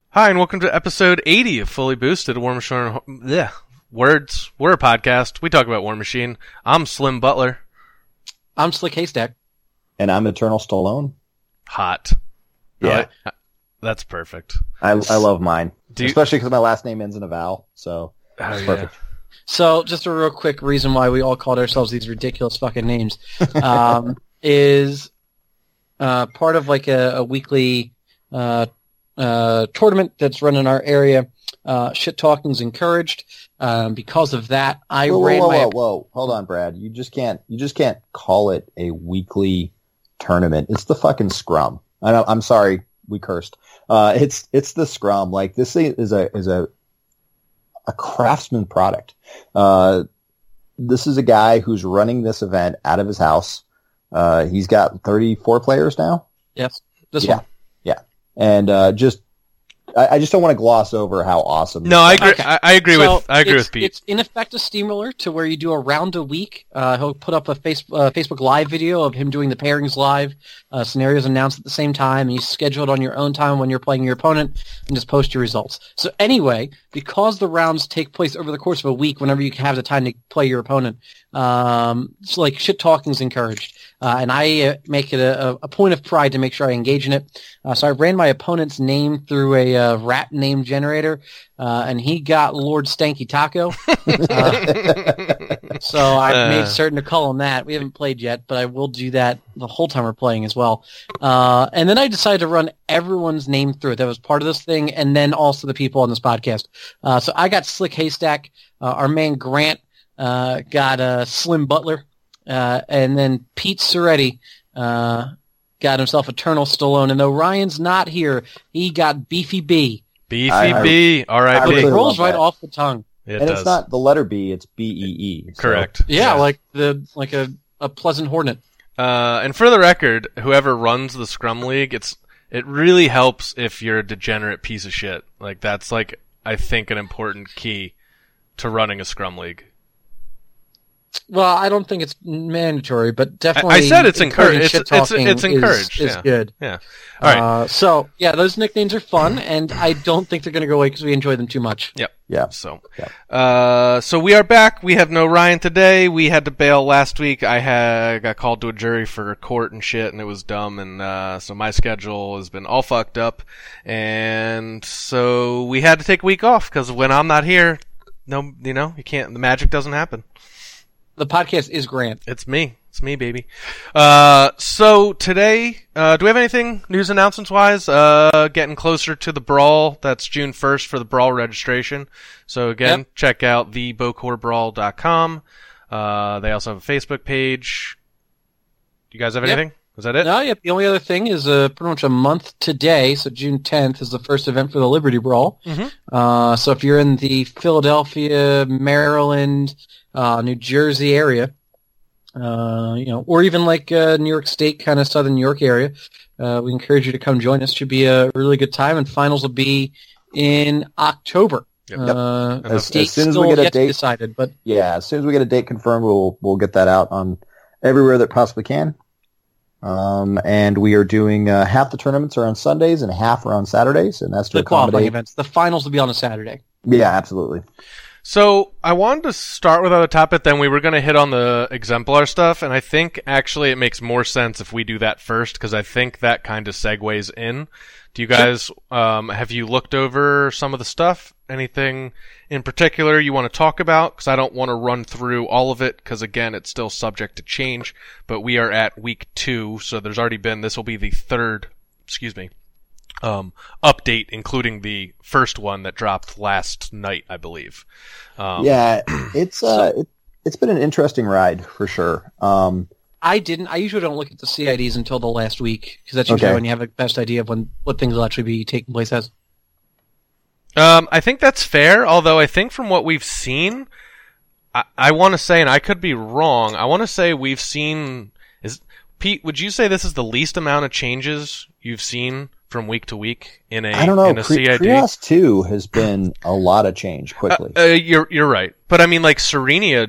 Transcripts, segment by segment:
Hi, and welcome to episode 80 of Fully Boosted, a War Machine. Words. We're a podcast. We talk about War Machine. I'm Slim Butler. I'm Slick Haystack. And I'm Eternal Stallone. Hot. Yeah. That's perfect. I love mine. Especially because my last name ends in a vowel, so it's perfect. So, just a real quick reason why we all called ourselves these ridiculous fucking names is part of like a weekly tournament that's run in our area. Shit talking's encouraged. Because of that, Whoa! Hold on, Brad. You just can't call it a weekly tournament. It's the fucking scrum. I'm sorry, we cursed. It's the scrum. Like, this thing is a craftsman product. This is a guy who's running this event out of his house. He's got 34 players now. Yes, this one. Yeah, and I just don't want to gloss over how awesome. No, I agree. Okay. I agree with Pete. It's in effect a steamroller to where you do a round a week. He'll put up a Facebook Live video of him doing the pairings live, scenarios announced at the same time, and you schedule it on your own time when you're playing your opponent, and just post your results. So anyway, because the rounds take place over the course of a week, whenever you have the time to play your opponent, it's like shit talking's encouraged. And I make it a point of pride to make sure I engage in it. So I ran my opponent's name through a rat name generator, and he got Lord Stanky Taco. So I made certain to call him that. We haven't played yet, but I will do that the whole time we're playing as well. And then I decided to run everyone's name through it. That was part of this thing, and then also the people on this podcast. So I got Slick Haystack. Our man Grant got Slim Butler. And then Pete Soretti got himself Eternal Stallone. And though Ryan's not here, he got Beefy B. Beefy B. All right, it rolls right off the tongue. It does. It's not the letter B; it's BEE. So. Correct. Yeah, like a pleasant hornet. And for the record, whoever runs the Scrum League, it really helps if you're a degenerate piece of shit. Like, that's I think an important key to running a Scrum League. Well, I don't think it's mandatory, but definitely. I said it's encouraged. It's encouraged. Is good. Yeah. All right. So yeah, those nicknames are fun, and I don't think they're going to go away because we enjoy them too much. Yep. Yeah. So we are back. We have no Ryan today. We had to bail last week. I got called to a jury for court and shit, and it was dumb. And so my schedule has been all fucked up, and so we had to take a week off because when I'm not here, you can't. The magic doesn't happen. The podcast is Grant. It's me. It's me, baby. So today, do we have anything news announcements wise? Getting closer to the Brawl. That's June 1st for the Brawl registration. So again, Check out thebocorbrawl.com. They also have a Facebook page. Do you guys have anything? Is that it? No, yep. The only other thing is pretty much a month today, so June 10th is the first event for the Liberty Brawl. Mm-hmm. So if you're in the Philadelphia, Maryland, New Jersey area, or even like New York State, kind of Southern New York area, we encourage you to come join us. Should be a really good time, and finals will be in October. Yep. As soon as we get a date decided, but as soon as we get a date confirmed, we'll get that out on everywhere that possibly can. And we are doing half the tournaments are on Sundays and half are on Saturdays, and that's to the accommodate qualifying events. The finals will be on a Saturday. Yeah, absolutely. So I wanted to start with other topic, then we were going to hit on the exemplar stuff, and I think actually it makes more sense if we do that first, because I think that kind of segues in. Do you guys, have you looked over some of the stuff? Anything in particular you want to talk about? Because I don't want to run through all of it, because again, it's still subject to change, but we are at week 2, so there's already been, this will be the third, update, including the first one that dropped last night, I believe. It's been an interesting ride for sure. I usually don't look at the CIDs until the last week, because that's usually when you have the best idea of what things will actually be taking place as. I think that's fair, although I think from what we've seen, I want to say, and I could be wrong, I want to say we've seen... Pete, would you say this is the least amount of changes you've seen from week to week in a CID? Krios 2 has been a lot of change quickly. You're right. But I mean, like, Serenia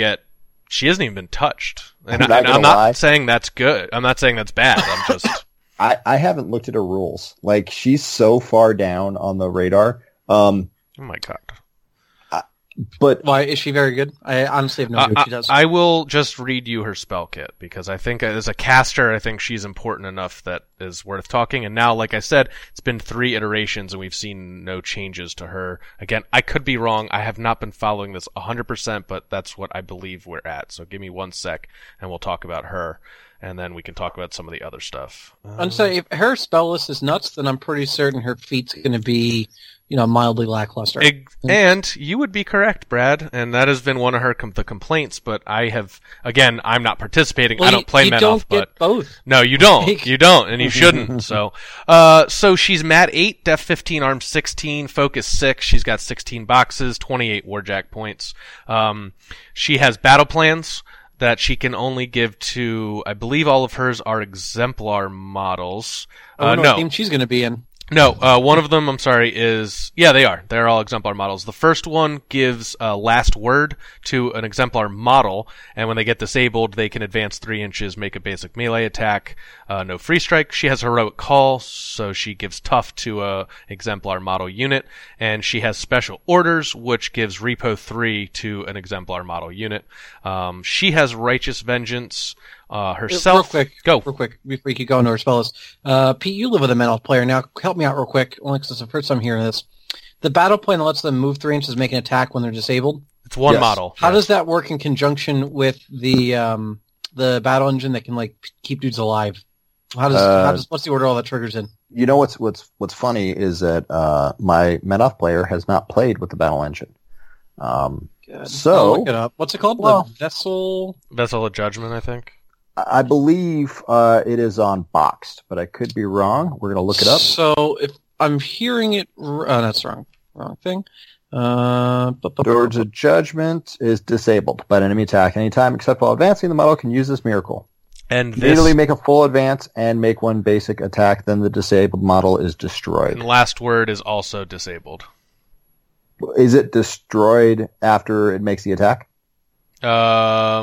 she hasn't even been touched. And I'm not saying that's good. I'm not saying that's bad. I'm just... I haven't looked at her rules. Like, she's so far down on the radar. Oh my god. But Why is she very good? I honestly have no idea what she does. I will just read you her spell kit because I think as a caster, I think she's important enough that is worth talking. And now, like I said, it's been 3 iterations and we've seen no changes to her. Again, I could be wrong. I have not been following this 100%, but that's what I believe we're at. So give me 1 sec and we'll talk about her. And then we can talk about some of the other stuff. I'm sorry, if her spell list is nuts, then I'm pretty certain her feat's going to be, mildly lackluster. And you would be correct, Brad. And that has been one of her the complaints. But I'm not participating. Well, I don't play you Menoth, don't but get both. no, you don't. You don't, and you shouldn't. So she's Mat 8, Def 15, Arm 16, Focus 6. She's got 16 boxes, 28 Warjack points. She has battle plans that she can only give to, I believe all of hers are exemplar models. I wonder what team she's going to be in. No, one of them, I'm sorry, they are. They're all exemplar models. The first one gives last word to an exemplar model, and when they get disabled, they can advance 3 inches, make a basic melee attack, no free strike. She has heroic call, so she gives tough to a exemplar model unit, and she has special orders, which gives repo 3 to an exemplar model unit. She has righteous vengeance, herself. Real quick, before you keep going to her spell list. Pete, you live with a Menoth player. Now, help me out real quick, only because it's the first time hearing this. The battle plan that lets them move 3 inches, make an attack when they're disabled. It's one model. How does that work in conjunction with the battle engine that can keep dudes alive? What's the order all that triggers in? you know what's funny is that my Menoth player has not played with the battle engine. So I'll look it up. What's it called? Well, the Vessel of Judgment, I think. I believe it is on Boxed, but I could be wrong. We're going to look it up. So if I'm hearing it, that's wrong thing. Swords of Judgment is disabled by an enemy attack anytime except while advancing. The model can use this miracle. And immediately make a full advance and make one basic attack. Then the disabled model is destroyed. And last word is also disabled. Is it destroyed after it makes the attack? I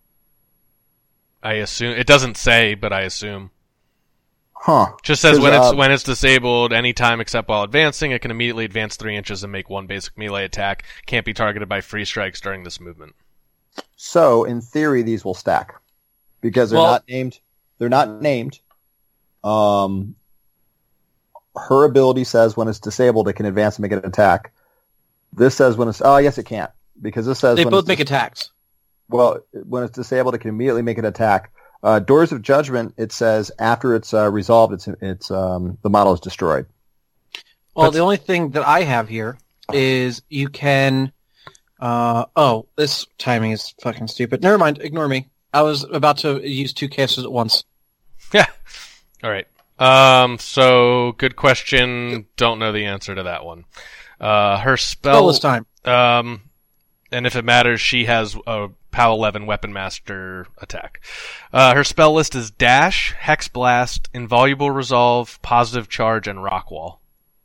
assume it doesn't say, but I assume. Huh. Just says when it's disabled, anytime except while advancing, it can immediately advance 3 inches and make one basic melee attack. Can't be targeted by free strikes during this movement. So, in theory, these will stack because they're not named. They're not named. Her ability says when it's disabled, it can advance and make an attack. This says when it's... Oh, yes, it can't. Because this says... They both make attacks. Well, when it's disabled, it can immediately make an attack. Doors of Judgment, it says after it's resolved, it's the model is destroyed. Well, the only thing that I have here is you can... this timing is fucking stupid. Never mind, ignore me. I was about to use two casters at once. Yeah. All right. So, good question. Don't know the answer to that one. Her spell this time. And if it matters, she has a POW 11 Weapon Master attack. Her spell list is Dash, Hex Blast, Involuble Resolve, Positive Charge, and Rock Wall.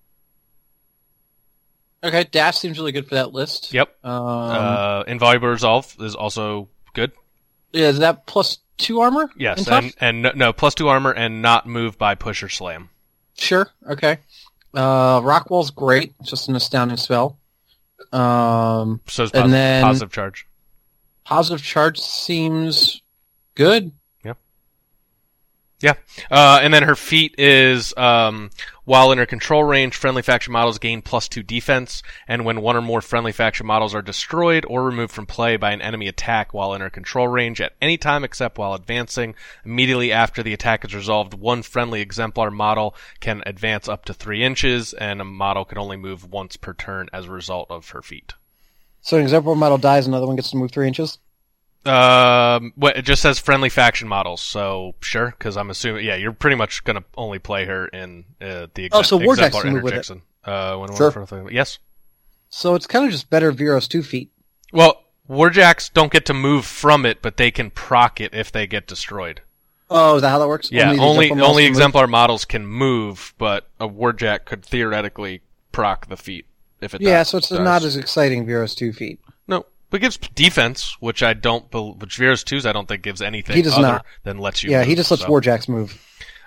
Okay, Dash seems really good for that list. Yep. Involuble Resolve is also good. Yeah, is that plus 2 armor? Yes, and no, plus 2 armor and not move by push or slam. Sure, okay. Rockwall's great. It's just an astounding spell. So is Positive Charge. Positive Charge seems good. Yeah. And then her feat is, while in her control range, friendly faction models gain +2 defense, and when one or more friendly faction models are destroyed or removed from play by an enemy attack while in her control range at any time except while advancing, immediately after the attack is resolved, one friendly exemplar model can advance up to 3 inches, and a model can only move once per turn as a result of her feat. So an exemplar model dies, another one gets to move 3 inches? It just says friendly faction models, so sure, because I'm assuming, you're pretty much going to only play her in the so Warjack's exemplar can move with interjection. Sure. Yes. So it's kind of just better Viros 2 feet. Well, Warjacks don't get to move from it, but they can proc it if they get destroyed. Oh, is that how that works? Yeah, only exemplar models can move, but a Warjack could theoretically proc the feat if it does. Yeah, so it's not as exciting Viros 2 feet. No. But it gives defense, which Viros 2's I don't think gives anything he does other not. than lets you Yeah, move, he just lets Warjacks move.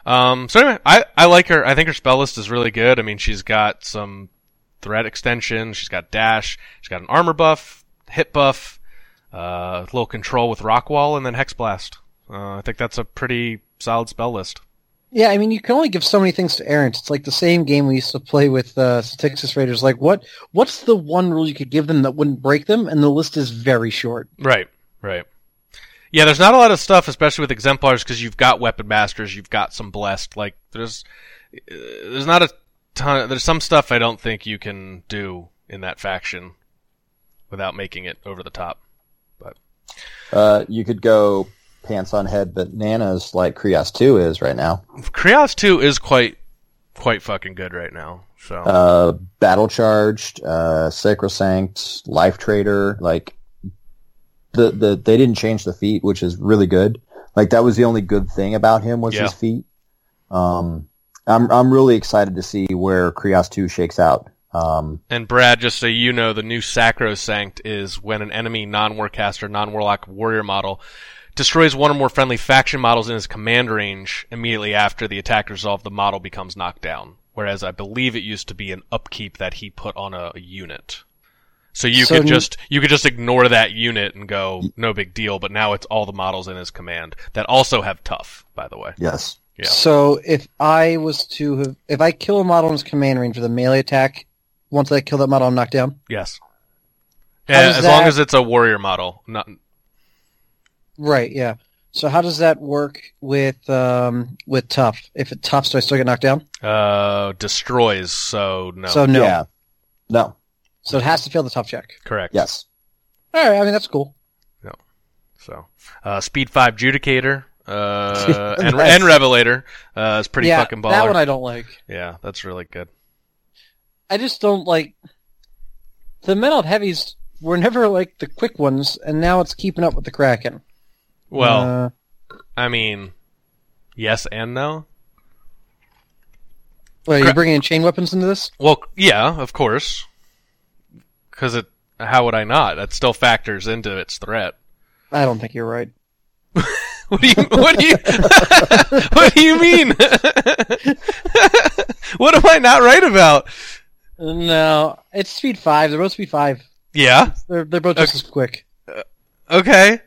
So anyway, I like her. I think her spell list is really good. I mean, she's got some threat extension. She's got dash. She's got an armor buff, hit buff, a little control with rock wall, and then hex blast. I think that's a pretty solid spell list. Yeah, I mean, you can only give so many things to errants. It's like the same game we used to play with Styxis Raiders. Like, what's the one rule you could give them that wouldn't break them? And the list is very short. Right. Yeah, there's not a lot of stuff, especially with exemplars, because you've got weapon masters, you've got some blessed. Like, there's not a ton. There's some stuff I don't think you can do in that faction without making it over the top. But you could go pants on head bananas like Krios 2 is right now. Krios 2 is quite fucking good right now. So Battle Charged, Sacrosanct, Life Trader, like they didn't change the feat, which is really good. Like that was the only good thing about him was his feat. I'm really excited to see where Krios 2 shakes out. And Brad, just so you know, the new Sacrosanct is when an enemy non-warcaster, non-warlock warrior model destroys one or more friendly faction models in his command range immediately after the attack resolve, the model becomes knocked down. Whereas I believe it used to be an upkeep that he put on a unit. So you could just ignore that unit and go, no big deal, but now it's all the models in his command that also have tough, by the way. Yes. Yeah. So if I kill a model in his command range with a melee attack, once I kill that model, I'm knocked down? Yes. As long as it's a warrior model, not. Right, yeah. So how does that work with tough? If it toughs, do I still get knocked down? Destroys, so no. So no. Yeah. No. So it has to fail the tough check. Correct. Yes. All right, I mean, that's cool. No. So, Speed 5 Judicator, and Revelator, is pretty fucking baller. That one I don't like. Yeah, that's really good. I just don't like... The Metal Heavies were never like the quick ones, and now it's keeping up with the Kraken. Well, I mean, yes and no. Well, are you bringing in chain weapons into this? Well, yeah, of course. Because how would I not? That still factors into its threat. I don't think you're right. What do you what do you mean? What am I not right about? No, it's speed 5. They're both speed 5. Yeah? They're both just as quick. Okay.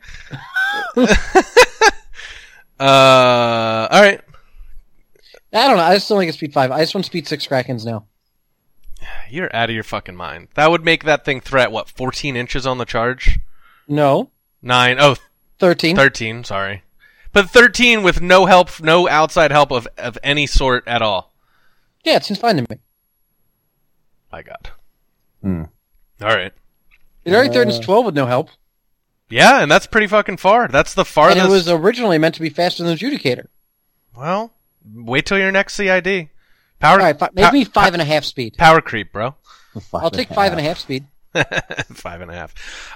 Alright. I don't know. I just don't like a speed 5. I just want speed 6 Krakens now. You're out of your fucking mind. That would make that thing threat, 14 inches on the charge? No. 9. Oh, 13. 13, sorry. But 13 with no help, no outside help of any sort at all. Yeah, it seems fine to me. My God. Alright. It already threatens 12 with no help. Yeah, and that's pretty fucking far. That's the farthest. And it was originally meant to be faster than the Adjudicator. Well, wait till your next CID. Power. All right, maybe 5.5 speed. Power creep, bro. I'll take 5.5 speed. 5.5.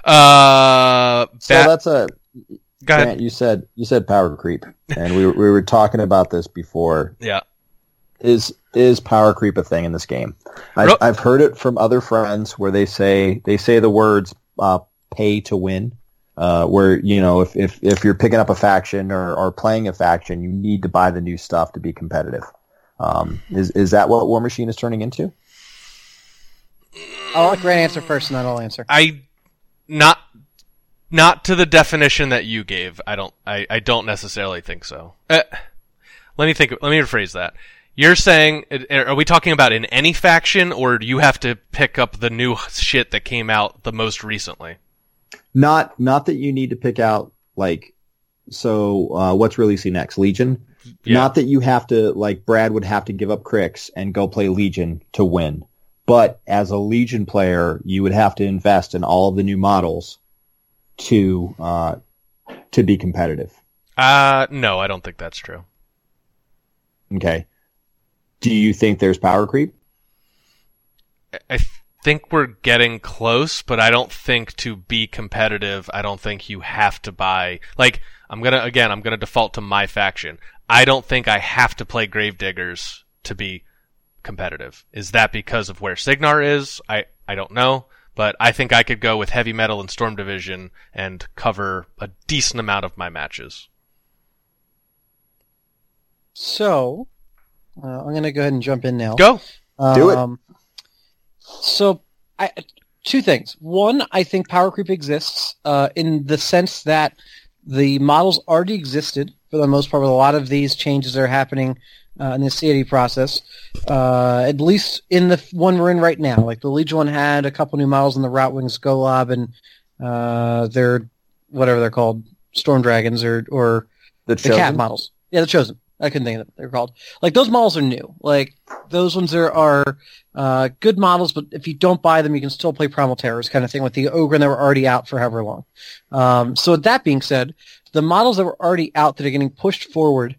So that's a. Go ahead. Grant, you said power creep, and we were talking about this before. Yeah. Is power creep a thing in this game? I've heard it from other friends where they say the words pay to win. Where if you're picking up a faction or playing a faction, you need to buy the new stuff to be competitive. Is that what War Machine is turning into? I'll let Grant answer first, and then I'll answer. Not to the definition that you gave. I don't necessarily think so. Let me rephrase that. You're saying, are we talking about in any faction, or do you have to pick up the new shit that came out the most recently? Not that you need to pick out what's releasing next? Legion? Yeah. Not that you have to, like Brad would have to give up Crix and go play Legion to win. But as a Legion player, you would have to invest in all of the new models to be competitive. No, I don't think that's true. Okay. Do you think there's power creep? I think we're getting close, but I don't think to be competitive, I don't think you have to buy... I'm gonna default to my faction. I don't think I have to play Gravediggers to be competitive. Is that because of where Signar is? I don't know, but I think I could go with Heavy Metal and Storm Division and cover a decent amount of my matches. So, I'm going to go ahead and jump in now. Go. Do it. So, two things. One, I think power creep exists in the sense that the models already existed for the most part with a lot of these changes that are happening in the CAD process, at least in the one we're in right now. Like the Legion one had a couple new models in the Route Wings Golab and their, whatever they're called, Storm Dragons or the cat models. Yeah, the Chosen. I couldn't think of what they're called. Like, those models are new. Like, those ones are good models, but if you don't buy them, you can still play Primal Terrors kind of thing with the Ogre, and they were already out for however long. So with that being said, the models that were already out that are getting pushed forward,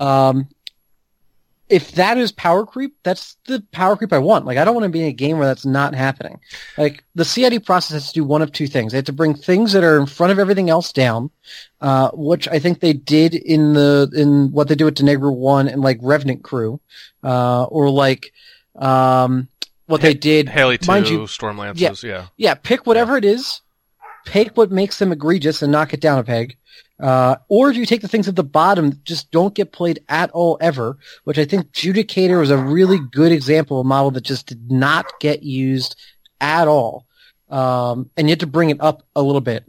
if that is power creep, that's the power creep I want. Like, I don't want to be in a game where that's not happening. Like, the CID process has to do one of two things. They have to bring things that are in front of everything else down, which I think they did in what they do with Denegru 1 and, like, Revenant Crew, or, like, what they did. Haley 2, mind you, Stormlances, yeah. Yeah, pick whatever it is, pick what makes them egregious and knock it down a peg. Or do you take the things at the bottom that just don't get played at all ever, which I think Judicator was a really good example of a model that just did not get used at all. And you have to bring it up a little bit.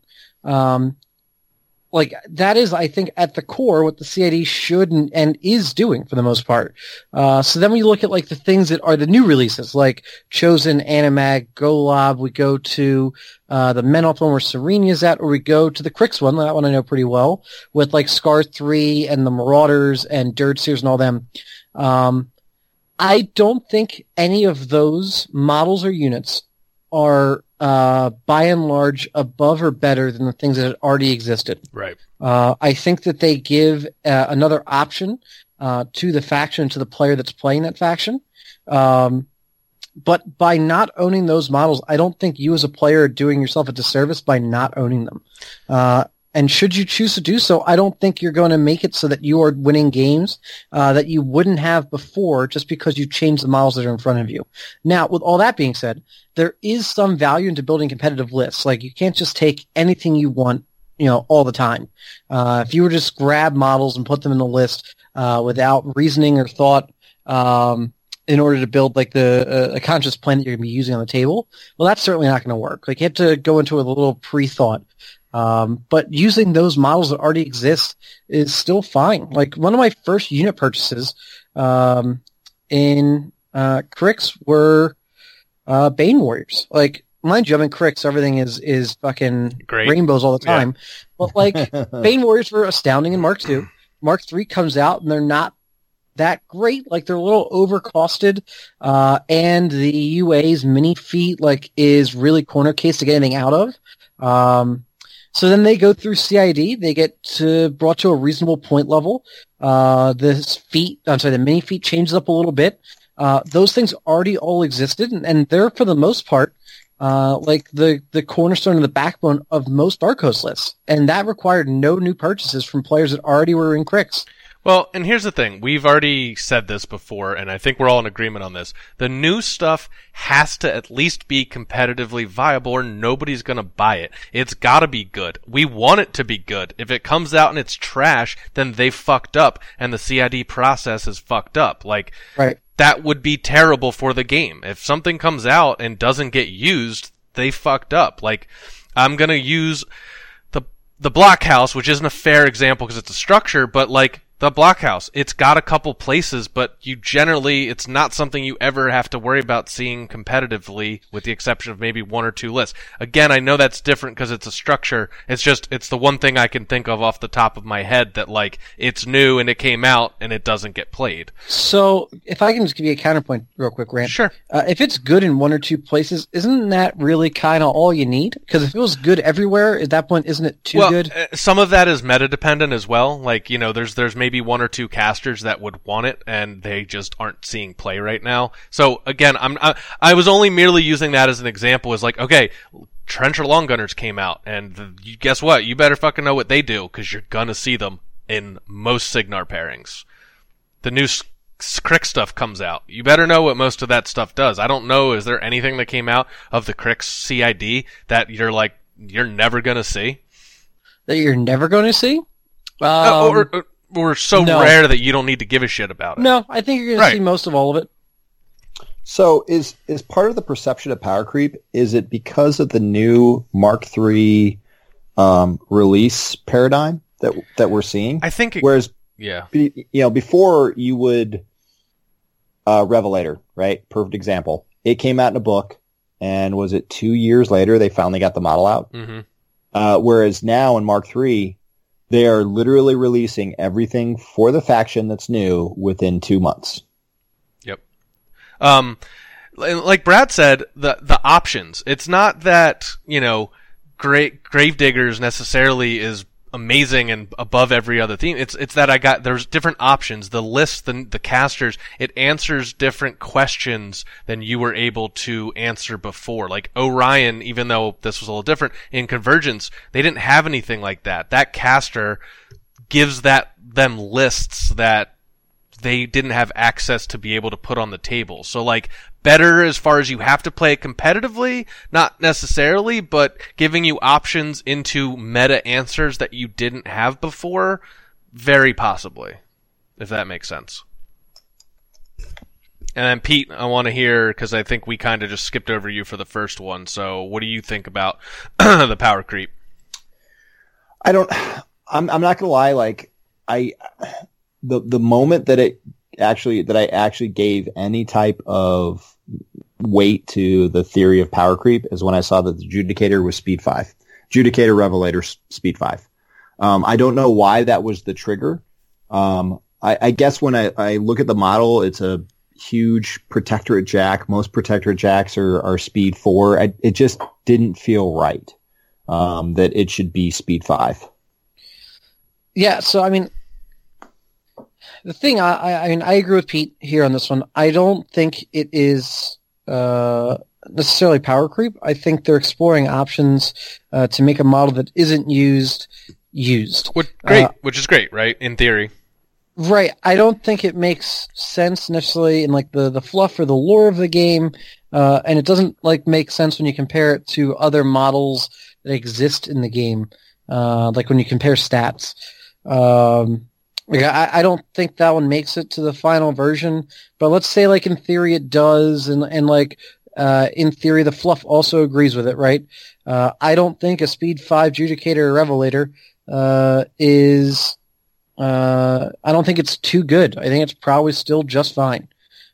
Like, that is, I think, at the core what the CID should and is doing for the most part. So then we look at, like, the things that are the new releases, like Chosen, Animag, Golab. We go to the Menoth one where Serenia's at, or we go to the Crix one, that one I know pretty well, with, like, Scar 3 and the Marauders and Dirtseers and all them. I don't think any of those models or units are by and large above or better than the things that had already existed. Right. I think that they give another option to the faction, to the player that's playing that faction. But by not owning those models, I don't think you as a player are doing yourself a disservice by not owning them. And should you choose to do so, I don't think you're going to make it so that you are winning games that you wouldn't have before just because you changed the models that are in front of you. Now, with all that being said, there is some value into building competitive lists. Like, you can't just take anything you want, all the time. If you were to just grab models and put them in the list without reasoning or thought in order to build, like, a conscious plan that you're going to be using on the table, well, that's certainly not going to work. Like, you have to go into it with a little pre-thought. But using those models that already exist is still fine. Like, one of my first unit purchases in Crix were Bane Warriors. Like, mind you, I'm in Crix, so everything is fucking great. Rainbows all the time. Yeah. But, like, Bane Warriors were astounding in Mark II. Mark III comes out, and they're not that great. Like, they're a little overcosted, and the UA's mini feat, like, is really corner case to get anything out of. So then they go through CID. They get brought to a reasonable point level. The mini feat changes up a little bit. Those things already all existed, and they're, for the most part, like the cornerstone and the backbone of most Dark Host lists. And that required no new purchases from players that already were in Crix. Well, and here's the thing. We've already said this before, and I think we're all in agreement on this. The new stuff has to at least be competitively viable, or nobody's going to buy it. It's got to be good. We want it to be good. If it comes out and it's trash, then they fucked up, and the CID process is fucked up. Like, right. That would be terrible for the game. If something comes out and doesn't get used, they fucked up. Like, I'm going to use the Blockhouse, which isn't a fair example because it's a structure, but, like, the Blockhouse, it's got a couple places, but it's not something you ever have to worry about seeing competitively, with the exception of maybe one or two lists. Again, I know that's different because it's a structure. It's the one thing I can think of off the top of my head that, like, it's new and it came out and it doesn't get played. So, if I can just give you a counterpoint real quick, Grant. Sure. If it's good in one or two places, isn't that really kind of all you need? Because if it was good everywhere, at that point, isn't it too good? Some of that is meta-dependent as well. Like, there's maybe one or two casters that would want it, and they just aren't seeing play right now. So again, I was only merely using that as an example. Is like, okay, Trencher Long Gunners came out, and guess what? You better fucking know what they do, because you're gonna see them in most Cygnar pairings. The new Crix stuff comes out. You better know what most of that stuff does. I don't know. Is there anything that came out of the Crix CID that you're never gonna see? That you're never going to see? or so No. rare that you don't need to give a shit about it? No, I think you're going Right. to see most of all of it. So is part of the perception of power creep, is it because of the new Mark III release paradigm that we're seeing? I think. Whereas, Yeah. before you would Revelator, right? Perfect example. It came out in a book, and was it 2 years later they finally got the model out? Mm-hmm. Whereas now in Mark III, they are literally releasing everything for the faction that's new within 2 months. Like Brad said, the options. It's not that, great Gravediggers necessarily is amazing and above every other theme. It's that there's different options. The list, the casters, it answers different questions than you were able to answer before. Like Orion, even though this was a little different, in Convergence, they didn't have anything like that. That caster gives them lists that they didn't have access to be able to put on the table. So, like, better as far as you have to play it competitively, not necessarily, but giving you options into meta answers that you didn't have before, very possibly, if that makes sense. And then, Pete, I want to hear, because I think we kind of just skipped over you for the first one, so what do you think about the power creep? I'm not going to lie, like, the moment that I actually gave any type of weight to the theory of power creep is when I saw that the Judicator was speed 5. Judicator Revelator speed 5. I don't know why that was the trigger. I guess when I look at the model, it's a huge Protectorate Jack. Most Protectorate Jacks are speed 4. It just didn't feel right that it should be speed 5. Yeah, so I mean, the thing, I mean, I agree with Pete here on this one. I don't think it is necessarily power creep. I think they're exploring options to make a model that isn't used. Which is great, right? In theory. Right. I don't think it makes sense necessarily in like the fluff or the lore of the game, and it doesn't like make sense when you compare it to other models that exist in the game, like when you compare stats. I don't think that one makes it to the final version, but let's say like in theory it does, and like in theory the fluff also agrees with it, right? I don't think a speed 5 Judicator or Revelator is. I don't think it's too good. I think it's probably still just fine.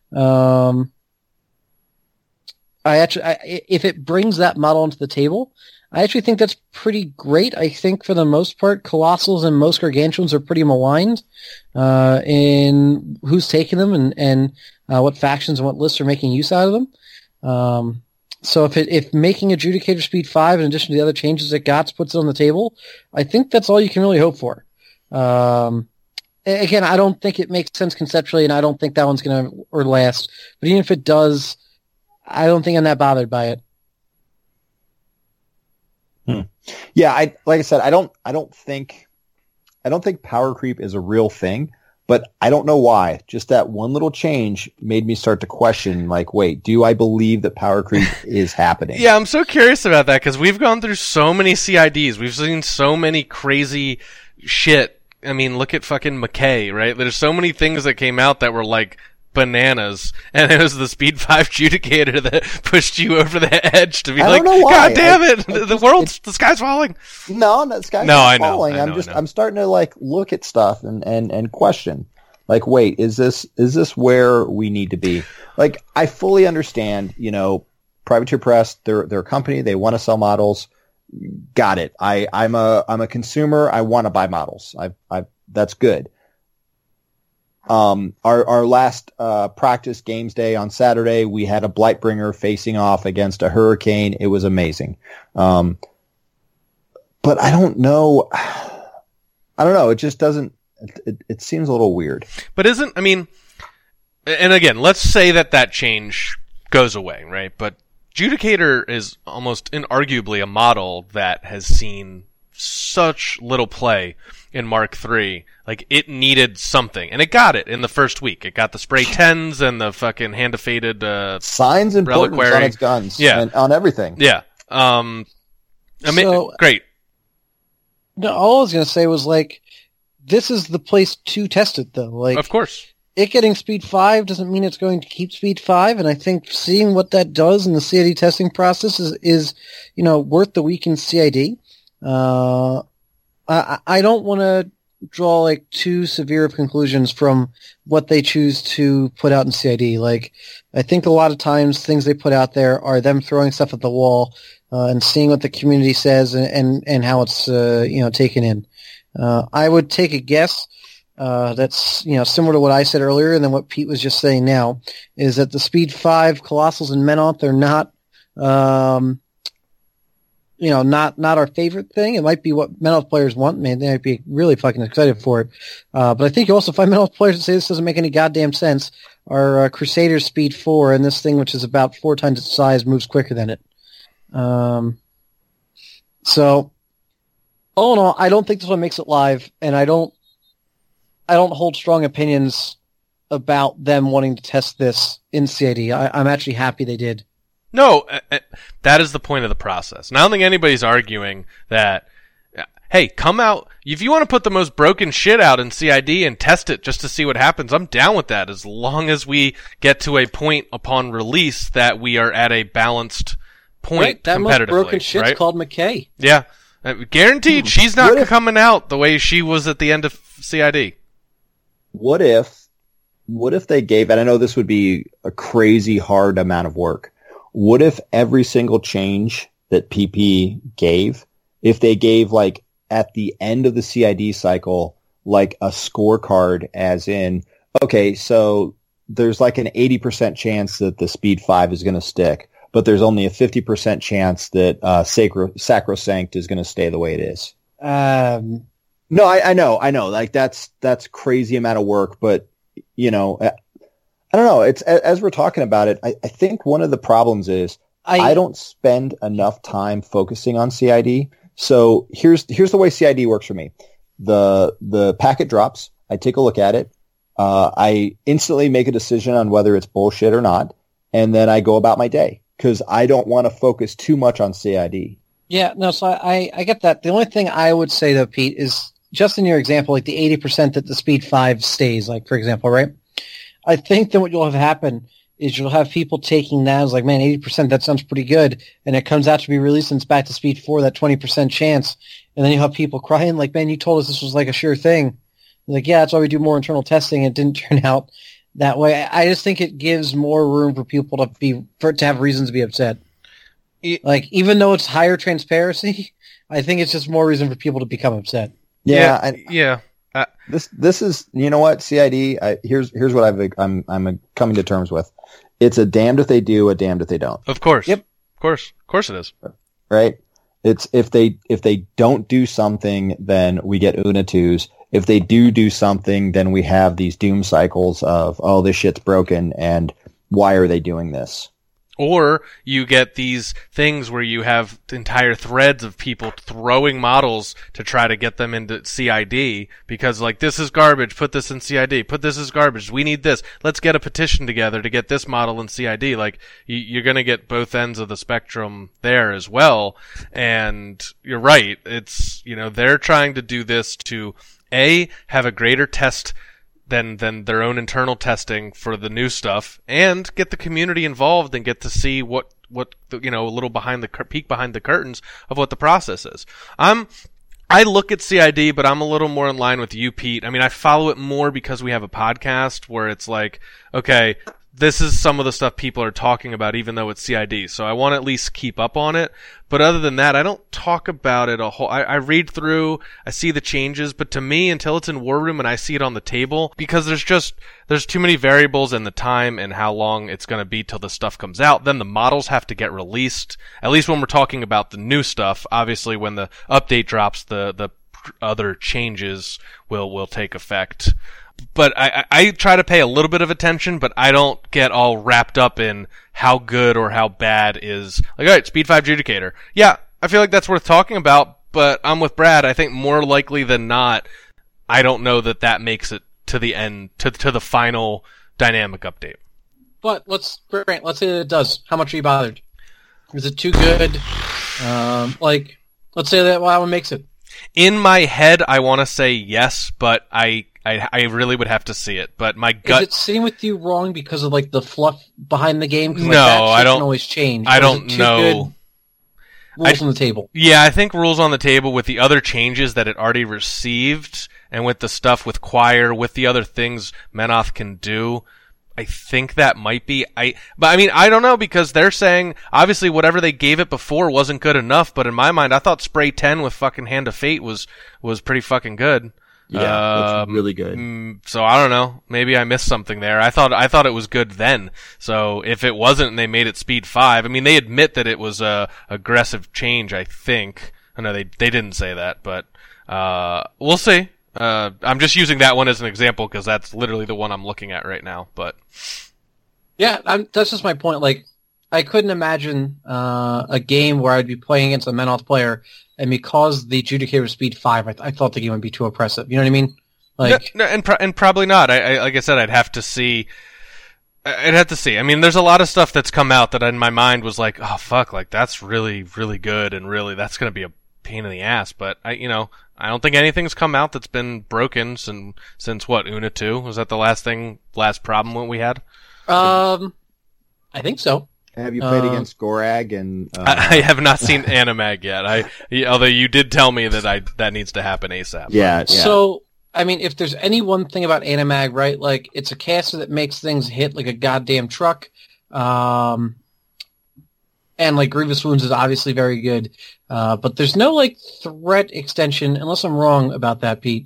If it brings that model onto the table, I actually think that's pretty great. I think for the most part, Colossals and most Gargantuans are pretty maligned in who's taking them and what factions and what lists are making use out of them. So if making Adjudicator Speed 5 in addition to the other changes that GOTS puts on the table, I think that's all you can really hope for. Again, I don't think it makes sense conceptually, and I don't think that one's going to last. But even if it does, I don't think I'm that bothered by it. Yeah, like I said, I don't think power creep is a real thing, but I don't know why. Just that one little change made me start to question, like, wait, do I believe that power creep is happening? Yeah, I'm so curious about that because we've gone through so many CIDs. We've seen so many crazy shit. I mean, look at fucking McKay, right? There's so many things that came out that were like bananas, and it was the Speed 5 Judicator that pushed you over the edge to be like, God damn it, the sky's falling. No, the sky's not falling. I'm starting to like look at stuff and question, like, wait, is this where we need to be? Like, I fully understand, Privateer Press, they're a company, they want to sell models. Got it. I'm a consumer. I want to buy models. That's good. Our last practice games day on Saturday, we had a Blightbringer facing off against a Hurricane. It was amazing. But I don't know. It just doesn't. It seems a little weird. But and again, let's say that change goes away, right? But Judicator is almost inarguably a model that has seen such little play in Mark III. Like, it needed something, and it got it in the first week. It got the spray 10s and the fucking hand of fated signs and reliquary on its guns, and on everything. Yeah. Great. No, all I was gonna say was like this is the place to test it, though. Like, Of course. it getting Speed 5 doesn't mean it's going to keep Speed 5, and I think seeing what that does in the CID testing process is worth the week in CID. I don't want to draw like too severe of conclusions from what they choose to put out in CID. Like, I think a lot of times things they put out there are them throwing stuff at the wall and seeing what the community says and how it's taken in. I would take a guess that's similar to what I said earlier, and then what Pete was just saying now is that the Speed 5 Colossals and Menoth are not not our favorite thing. It might be what Menoth players want. Man, they might be really fucking excited for it. But I think you also find Menoth players that say this doesn't make any goddamn sense. Our Crusaders Speed 4 and this thing, which is about 4 times its size, moves quicker than it. So, all in all, I don't think this one makes it live, and I don't hold strong opinions about them wanting to test this in CID. I'm actually happy they did. No, that is the point of the process. And I don't think anybody's arguing that, hey, come out. If you want to put the most broken shit out in CID and test it just to see what happens, I'm down with that, as long as we get to a point upon release that we are at a balanced point right, that competitively. Most broken shit's right? called McKay. Yeah. Guaranteed she's not coming out the way she was at the end of CID. What if they gave, and I know this would be a crazy hard amount of work, what if every single change that PP gave, if they gave like at the end of the CID cycle, like a scorecard as in, okay, so there's like an 80% chance that the Speed 5 is going to stick, but there's only a 50% chance that Sacrosanct is going to stay the way it is. No, I know. Like that's crazy amount of work, but I don't know. It's as we're talking about it. I think one of the problems is I don't spend enough time focusing on CID. So here's the way CID works for me. The packet drops. I take a look at it. I instantly make a decision on whether it's bullshit or not, and then I go about my day because I don't want to focus too much on CID. Yeah, no. So I get that. The only thing I would say though, Pete, is just in your example, like the 80% that the Speed 5 stays, like for example, right? I think that what you'll have happen is you'll have people taking that as like, man, 80%, that sounds pretty good. And it comes out to be released and it's back to Speed 4, that 20% chance. And then you'll have people crying like, man, you told us this was like a sure thing. Like, yeah, that's why we do more internal testing. It didn't turn out that way. I just think it gives more room for people to have reasons to be upset. Like, even though it's higher transparency, I think it's just more reason for people to become upset. Yeah. This is, you know what, CID, here's what I'm coming to terms with. It's a damned if they do, a damned if they don't. Of course. Yep. Of course it is. Right? It's if they don't do something, then we get Unatus. If they do something, then we have these doom cycles of, oh, this shit's broken and why are they doing this? Or you get these things where you have entire threads of people throwing models to try to get them into CID because, like, this is garbage, put this in CID, put this as garbage, we need this, let's get a petition together to get this model in CID. Like, you're going to get both ends of the spectrum there as well. And you're right, it's, they're trying to do this to, A, have a greater test than their own internal testing for the new stuff, and get the community involved and get to see what a little peek behind the curtains of what the process is. I look at CID, but I'm a little more in line with you, Pete. I mean, I follow it more because we have a podcast where it's like, okay, this is some of the stuff people are talking about, even though it's CID. So I want to at least keep up on it. But other than that, I don't talk about it a whole. I read through, I see the changes, but to me, until it's in War Room and I see it on the table, because there's too many variables in the time and how long it's going to be till the stuff comes out. Then the models have to get released. At least when we're talking about the new stuff. Obviously, when the update drops, the other changes will take effect. But I try to pay a little bit of attention, but I don't get all wrapped up in how good or how bad is. Like, all right, Speed 5 Judicator. Yeah, I feel like that's worth talking about, but I'm with Brad. I think more likely than not, I don't know that makes it to the end, to the final dynamic update. But let's say that it does. How much are you bothered? Is it too good? Let's say that one makes it. In my head, I want to say yes, but I really would have to see it. But my gut... Is it sitting with you wrong because of like the fluff behind the game? No, I don't. Can always change. I don't know. Rules on the table. Yeah, I think rules on the table with the other changes that it already received, and with the stuff with Choir, with the other things Menoth can do. I think that might be... But I mean, I don't know, because they're saying, obviously, whatever they gave it before wasn't good enough, but in my mind, I thought Spray 10 with fucking Hand of Fate was pretty fucking good. Yeah, that's really good. So I don't know. Maybe I missed something there. I thought it was good then. So if it wasn't and they made it speed 5, I mean, they admit that it was a aggressive change, I think. I know they didn't say that, but we'll see. I'm just using that one as an example because that's literally the one I'm looking at right now. But yeah, that's just my point. Like, I couldn't imagine a game where I'd be playing against a Menoth player, and because the Judicator was speed 5, I thought the game would be too oppressive. You know what I mean? Like, no, and probably not. I like I said, I'd have to see. I mean, there's a lot of stuff that's come out that in my mind was like, oh fuck, like that's really, really good, and really that's gonna be a pain in the ass. But I don't think anything's come out that's been broken since what, Una 2? Was that the last problem we had? I think so. Have you played against Gorag? And I have not seen Animag yet. Although you did tell me that needs to happen ASAP. Yeah. So, I mean, if there's any one thing about Animag, right, like, it's a caster that makes things hit like a goddamn truck. And, like, Grievous Wounds is obviously very good. But there's no, like, threat extension, unless I'm wrong about that, Pete.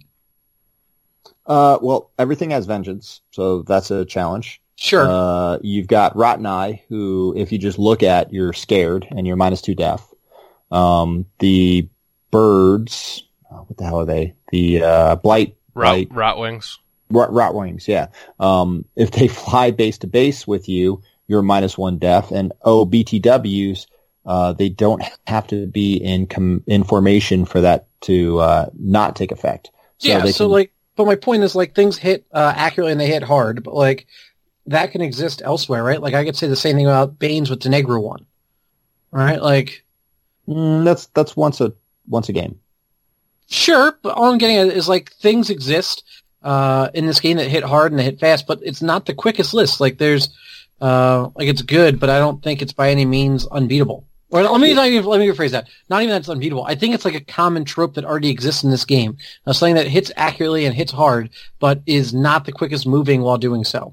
Well, everything has Vengeance, so that's a challenge. Sure. You've got Rotten Eye, who, if you just look at, you're scared, and you're -2 death. The birds, what the hell are they? The Blight. Rotwings. Rotwings, yeah. If they fly base to base with you, you're -1 death. And BTWs, they don't have to be in formation for that to not take effect. But my point is, like, things hit accurately and they hit hard, but, like, that can exist elsewhere, right? Like, I could say the same thing about Banes with the Negro one, right? Like, that's once a game. Sure, but all I'm getting at is, like, things exist in this game that hit hard and they hit fast, but it's not the quickest list. Like, there's, like, it's good, but I don't think it's by any means unbeatable. Or let me rephrase that. Not even that it's unbeatable. I think it's like a common trope that already exists in this game. Something that hits accurately and hits hard, but is not the quickest moving while doing so.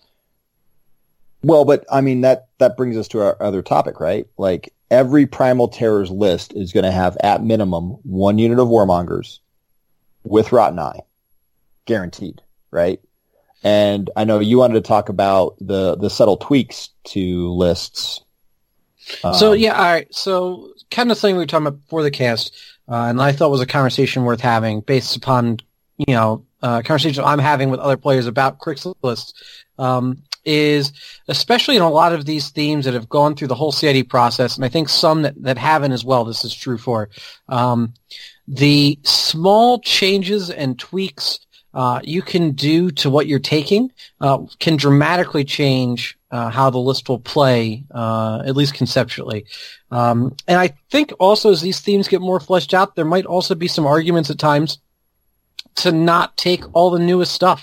Well, but I mean, that brings us to our other topic, right? Like, every Primal Terrors list is going to have, at minimum, 1 unit of Warmongers with Rotten Eye. Guaranteed, right? And I know you wanted to talk about the subtle tweaks to lists. So, yeah, all right. So, kind of thing we were talking about before the cast, and I thought was a conversation worth having based upon, conversation I'm having with other players about Crix lists, is, especially in a lot of these themes that have gone through the whole CID process, and I think some that haven't as well, this is true for, the small changes and tweaks you can do to what you're taking can dramatically change how the list will play, at least conceptually. And I think also as these themes get more fleshed out, there might also be some arguments at times to not take all the newest stuff.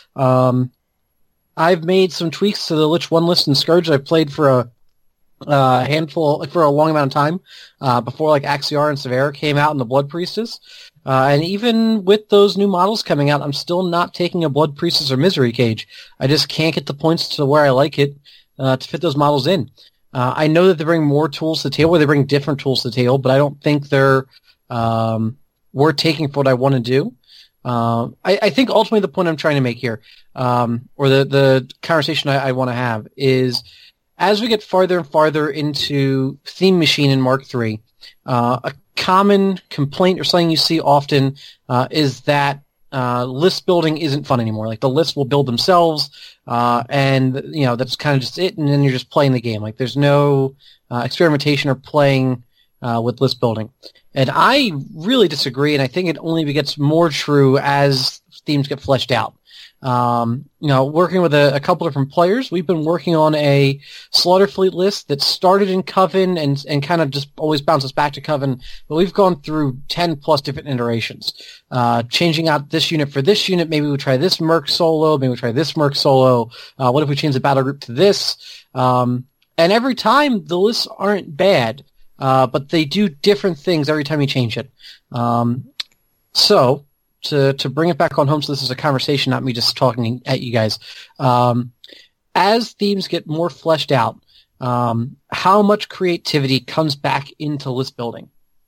I've made some tweaks to the Lich 1 list in Scourge that I've played for a handful, for a long amount of time, before like Axiar and Severa came out in the Blood Priestess. And even with those new models coming out, I'm still not taking a Blood Priestess or Misery Cage. I just can't get the points to where I like it to fit those models in. I know that they bring more tools to the table, or they bring different tools to the table, but I don't think they're worth taking for what I want to do. I think ultimately the point I'm trying to make here, or the conversation I want to have, is as we get farther and farther into Theme Machine in Mark III, a common complaint or something you see often is that list building isn't fun anymore. Like, the lists will build themselves, and that's kind of just it, and then you're just playing the game. Like, there's no experimentation or playing with list building. And I really disagree, and I think it only gets more true as themes get fleshed out. Working with a couple different players, we've been working on a Slaughterfleet list that started in Coven and kind of just always bounces back to Coven, but we've gone through 10 plus different iterations, changing out this unit for this unit. Maybe we try this Merc solo, maybe we try this Merc solo. What if we change the battle group to this? And every time the lists aren't bad, but they do different things every time you change it. So to bring it back on home, so this is a conversation, not me just talking at you guys. As themes get more fleshed out, how much creativity comes back into list building?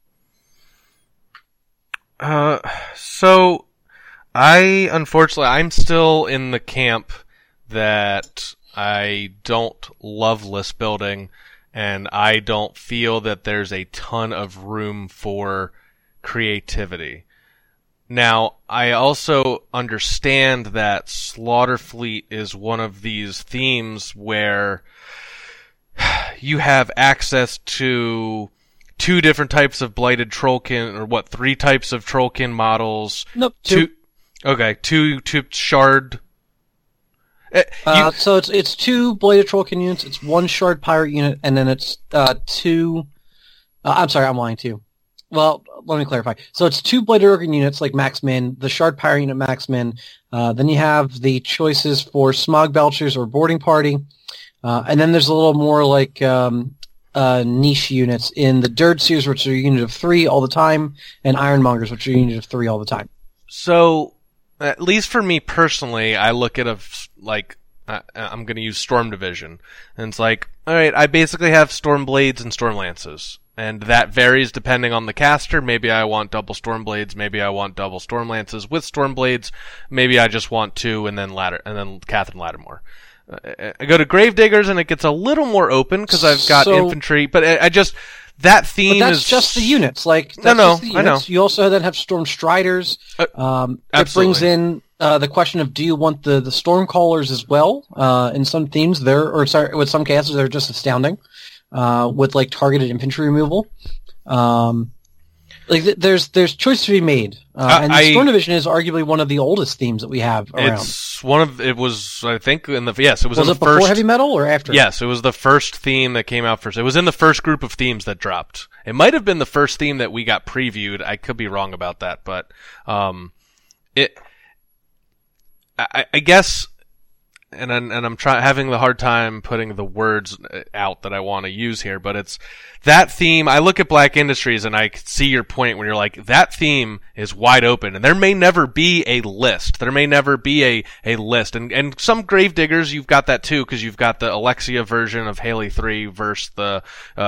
So unfortunately, I'm still in the camp that I don't love list building, and I don't feel that there's a ton of room for creativity. Now, I also understand that Slaughterfleet is one of these themes where you have access to 2 different types of Blighted Trollkin, or 3 types of Trollkin models. Nope, 2. Two Shard. So it's 2 Bladed Trollkin units, it's 1 Shard Pirate unit, and then it's 2... I'm sorry, I'm lying too. Well, let me clarify. So it's 2 Bladed Organ units like Max Min, the Shard Pirate unit Max Min. Then you have the choices for Smog Belchers or Boarding Party. And then there's a little more like niche units in the Dirge Seers, which are a unit of 3 all the time, and Ironmongers, which are a unit of 3 all the time. So, at least for me personally, I look at I'm going to use Storm Division. And it's like, alright, I basically have Storm Blades and Storm Lances. And that varies depending on the caster. Maybe I want double Storm Blades, maybe I want double Storm Lances with Storm Blades, maybe I just want 2 and then Catherine Lattimore. I go to Gravediggers and it gets a little more open because I've got infantry, but that theme but that's is just the units. I know. You also then have Storm Striders. It brings in the question of, do you want the Stormcallers as well? In some themes, with some casters, they're just astounding. With targeted infantry removal. There's choice to be made. And the Storm Division is arguably one of the oldest themes that we have around. It was it before Heavy Metal or after? Yes, it was the first theme that came out first. It was in the first group of themes that dropped. It might have been the first theme that we got previewed. I could be wrong about that, but, I guess, and I'm having the hard time putting the words out that I want to use here, but it's that theme. I look at Black Industries and I see your point when you're like, that theme is wide open, and there may never be a list. There may never be a list, and some Gravediggers, you've got that too, because you've got the Alexia version of Haley 3 versus the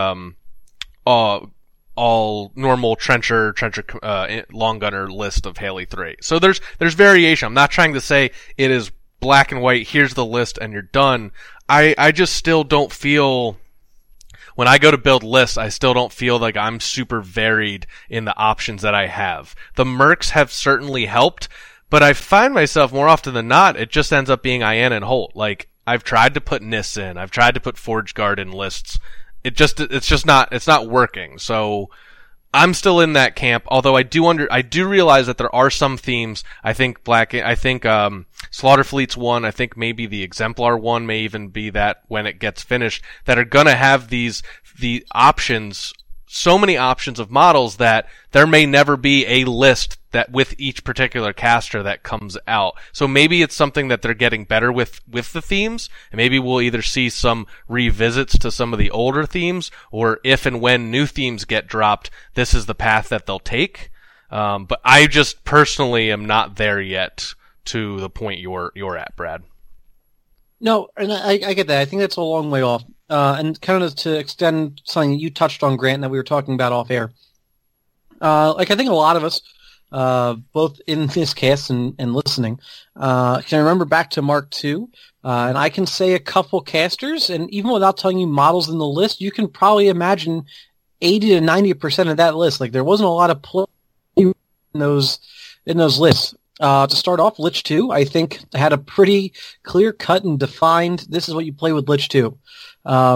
all normal trencher long gunner list of Haley 3. So there's variation. I'm not trying to say it is black and white, here's the list, and you're done. I just still don't feel, when I go to build lists, I still don't feel like I'm super varied in the options that I have. The Mercs have certainly helped, but I find myself more often than not, it just ends up being Ian and Holt. I've tried to put Nis in, I've tried to put Forge Guard in lists. It's not working. So I'm still in that camp, although I do realize that there are some themes. I think Slaughterfleet's one, I think maybe the Exemplar one may even be that when it gets finished, that are gonna have the options, so many options of models that there may never be a list that with each particular caster that comes out. So maybe it's something that they're getting better with the themes, and maybe we'll either see some revisits to some of the older themes, or if and when new themes get dropped, this is the path that they'll take. But I just personally am not there yet to the point you're at, Brad. No, and I get that. I think that's a long way off. And kind of to extend something you touched on, Grant, that we were talking about off air. I think a lot of us, both in this cast and listening, can remember back to Mark II, and I can say a couple casters, and even without telling you models in the list, you can probably imagine 80 to 90% of that list. There wasn't a lot of play in those lists. To start off, Lich 2, I think, had a pretty clear cut and defined, this is what you play with Lich 2.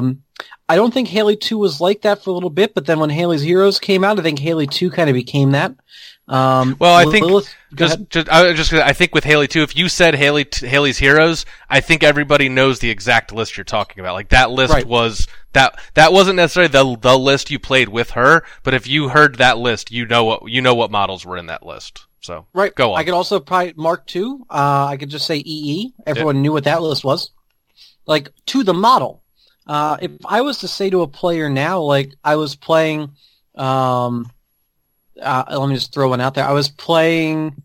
I don't think Haley 2 was like that for a little bit, but then when Haley's Heroes came out, I think Haley 2 kind of became that. Well, I think I think with Haley 2, if you said Haley's Heroes, I think everybody knows the exact list you're talking about. Like that list was that wasn't necessarily the list you played with her, but if you heard that list, you know what models were in that list. So go on. I could also probably Mark 2. I could just say EE. Everyone knew what that list was, like to the model. If I was to say to a player now, like I was playing, let me just throw one out there. I was playing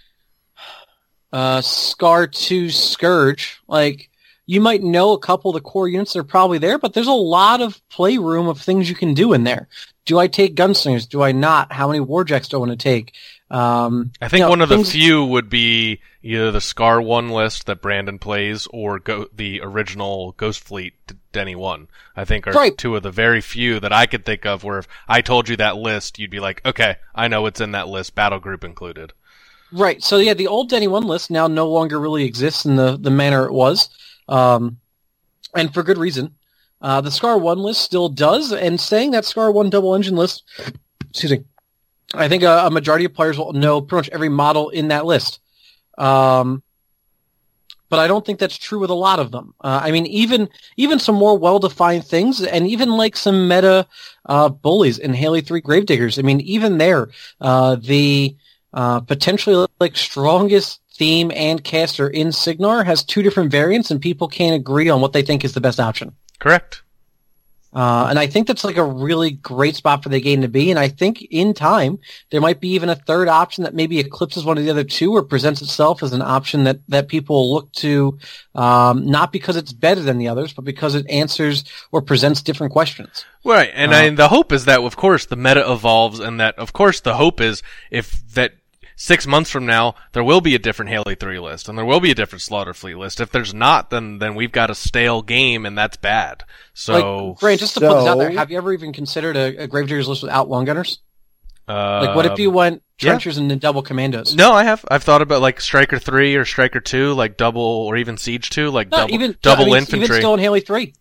Scar 2 Scourge. Like, you might know a couple of the core units that are probably there, but there's a lot of playroom of things you can do in there. Do I take Gunslingers? Do I not? How many Warjacks do I want to take? I think one of the few would be either the Scar 1 list that Brandon plays or the original Ghost Fleet Denny 1. I think are two of the very few that I could think of where if I told you that list, you'd be like, okay, I know what's in that list, battle group included. Right. So yeah, the old Denny 1 list now no longer really exists in the manner it was. And for good reason. The Scar 1 list still does, and saying that Scar 1 double engine list, excuse me, I think a majority of players will know pretty much every model in that list. But I don't think that's true with a lot of them. I mean, even some more well-defined things, and even like some meta bullies in Haley 3 Gravediggers. I mean, even there, the potentially like strongest theme and caster in Cygnar has 2 different variants, and people can't agree on what they think is the best option. Correct. And I think that's like a really great spot for the game to be. And I think in time, there might be even a third option that maybe eclipses one of the other two or presents itself as an option that people look to, not because it's better than the others, but because it answers or presents different questions. Right. And the hope is that, of course, the meta evolves, and that, of course, the hope is if that 6 months from now, there will be a different Haley 3 list, and there will be a different Slaughter Fleet list. If there's not, then we've got a stale game, and that's bad. So, like, Grant, just to put this out there, have you ever even considered a Gravediggers list without Long Gunners? Like, what if you went Trenchers and then double Commandos? No, I have. I've thought about, like, Striker 3 or Striker 2, like double, or even Siege 2, like double infantry. Even still in Haley 3.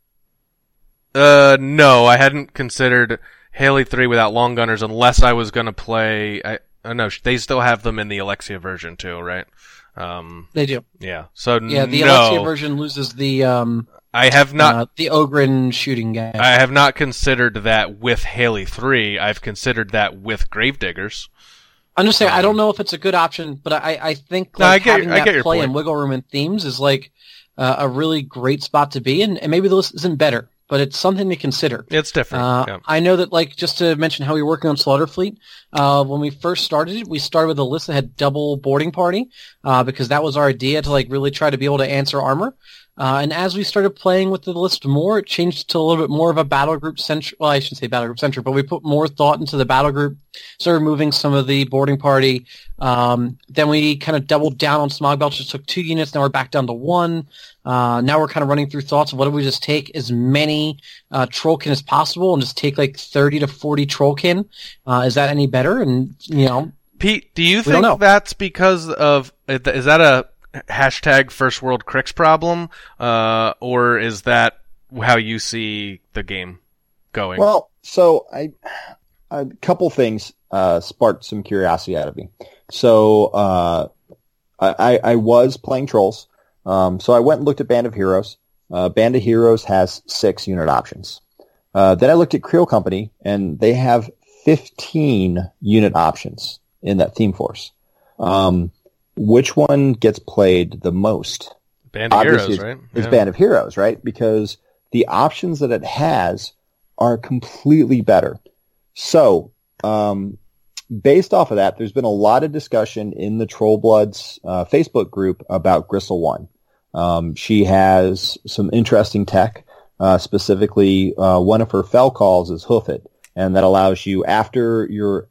No, I hadn't considered Haley 3 without Long Gunners unless I was going to play... no, they still have them in the Alexia version too, right? They do. Yeah. So the Alexia version loses the I have not the Ogren shooting guy. I have not considered that with Haley 3. I've considered that with Gravediggers. I'm just saying I don't know if it's a good option, but I think having that play and wiggle room and themes is like a really great spot to be in, and maybe the list isn't better. But it's something to consider. It's different. Yeah. I know that, like, just to mention how we were working on Slaughter Fleet, when we first started it, we started with a list that had double boarding party, because that was our idea to, like, really try to be able to answer armor. And as we started playing with the list more, it changed to a little bit more of a battle group centric. Well, I shouldn't say battle group centric, but we put more thought into the battle group, started removing some of the boarding party. Then we kind of doubled down on Smog Belch, just took 2 units. Now we're back down to 1. Now we're kind of running through thoughts of what if we just take as many Trollkin as possible and just take like 30 to 40 Trollkin. Is that any better? And, you know, Pete, do you think that's because of, is that a hashtag first world Crix problem, or is that how you see the game going? Well, so a couple things sparked some curiosity out of me. So I was playing Trolls, so I went and looked at Band of Heroes. Band of Heroes has 6 unit options. Then I looked at Creel Company, and they have 15 unit options in that theme force. Which one gets played the most? Band of Heroes, right? It's Band of Heroes, right? Because the options that it has are completely better. So, based off of that, there's been a lot of discussion in the Trollbloods Facebook group about Gristle 1. She has some interesting tech. Specifically, one of her fell calls is Hoof It, and that allows you after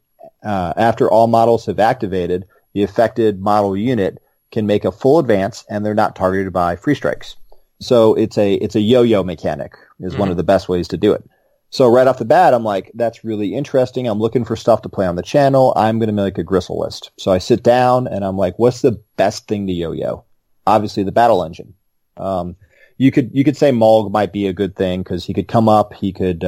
all models have activated, the affected model unit can make a full advance, and they're not targeted by free strikes. So it's a yo-yo mechanic is one of the best ways to do it. So right off the bat, I'm like, that's really interesting. I'm looking for stuff to play on the channel. I'm going to make a Gristle list. So I sit down and I'm like, what's the best thing to yo-yo? Obviously the battle engine. you could say Mulg might be a good thing because he could come up, he could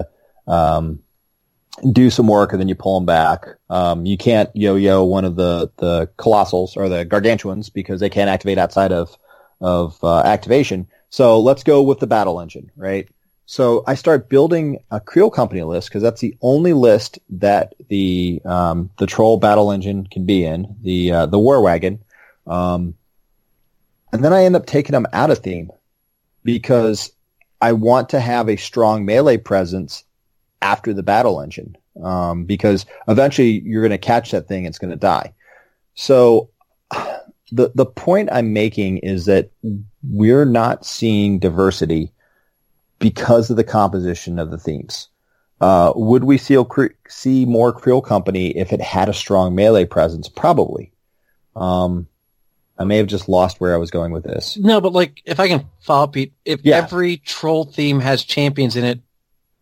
do some work, and then you pull him back. You can't yo-yo one of the Colossals or the Gargantuans because they can't activate outside of activation. So let's go with the Battle Engine, right? So I start building a Creel Company list because that's the only list that the Troll Battle Engine can be in, the War Wagon. And then I end up taking them out of theme because I want to have a strong melee presence after the Battle Engine, because eventually you're going to catch that thing, it's going to die. So the point I'm making is that we're not seeing diversity because of the composition of the themes. Would we see more Creel Company if it had a strong melee presence? Probably. I may have just lost where I was going with this. No, but like, if I can follow up, Pete, if every troll theme has champions in it,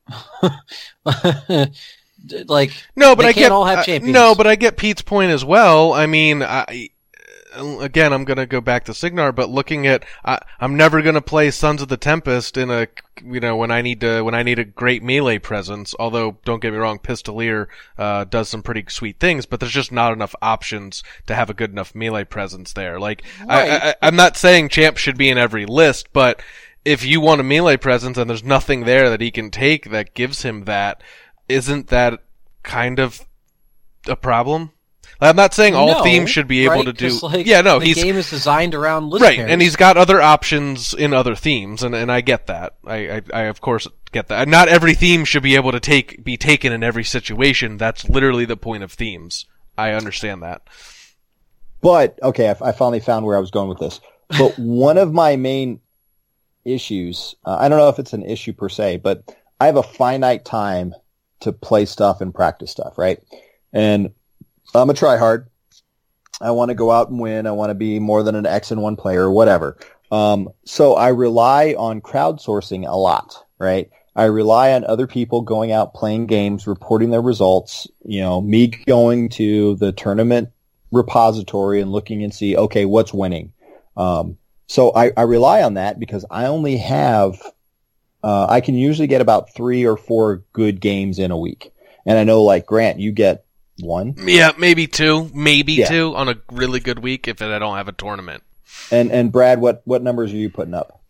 like, no, but they I can't all have champions. No, but I get Pete's point as well. I mean, again, I'm going to go back to Signar, but looking at, I'm never going to play Sons of the Tempest in a, when I need a great melee presence, although don't get me wrong, Pistolier, does some pretty sweet things, but there's just not enough options to have a good enough melee presence there. Like, right. I'm not saying Champ should be in every list, but if you want a melee presence and there's nothing there that he can take that gives him that, isn't that kind of a problem? I'm not saying all themes should be able to do. Like, the game is designed around list right, pairs. And he's got other options in other themes, and I get that. I of course get that. Not every theme should be able to be taken in every situation. That's literally the point of themes. I understand that. But okay, I finally found where I was going with this. But one of my main issues, I don't know if it's an issue per se, but I have a finite time to play stuff and practice stuff, right? And I'm a tryhard. I want to go out and win. I want to be more than an X and 1 player or whatever. So I rely on crowdsourcing a lot, right? I rely on other people going out playing games, reporting their results, me going to the tournament repository and looking and see, okay, what's winning? So I rely on that because I only have, I can usually get about 3 or 4 good games in a week. And I know, like, Grant, you get 1? Yeah, maybe 2. Maybe 2 on a really good week if I don't have a tournament. And Brad, what numbers are you putting up?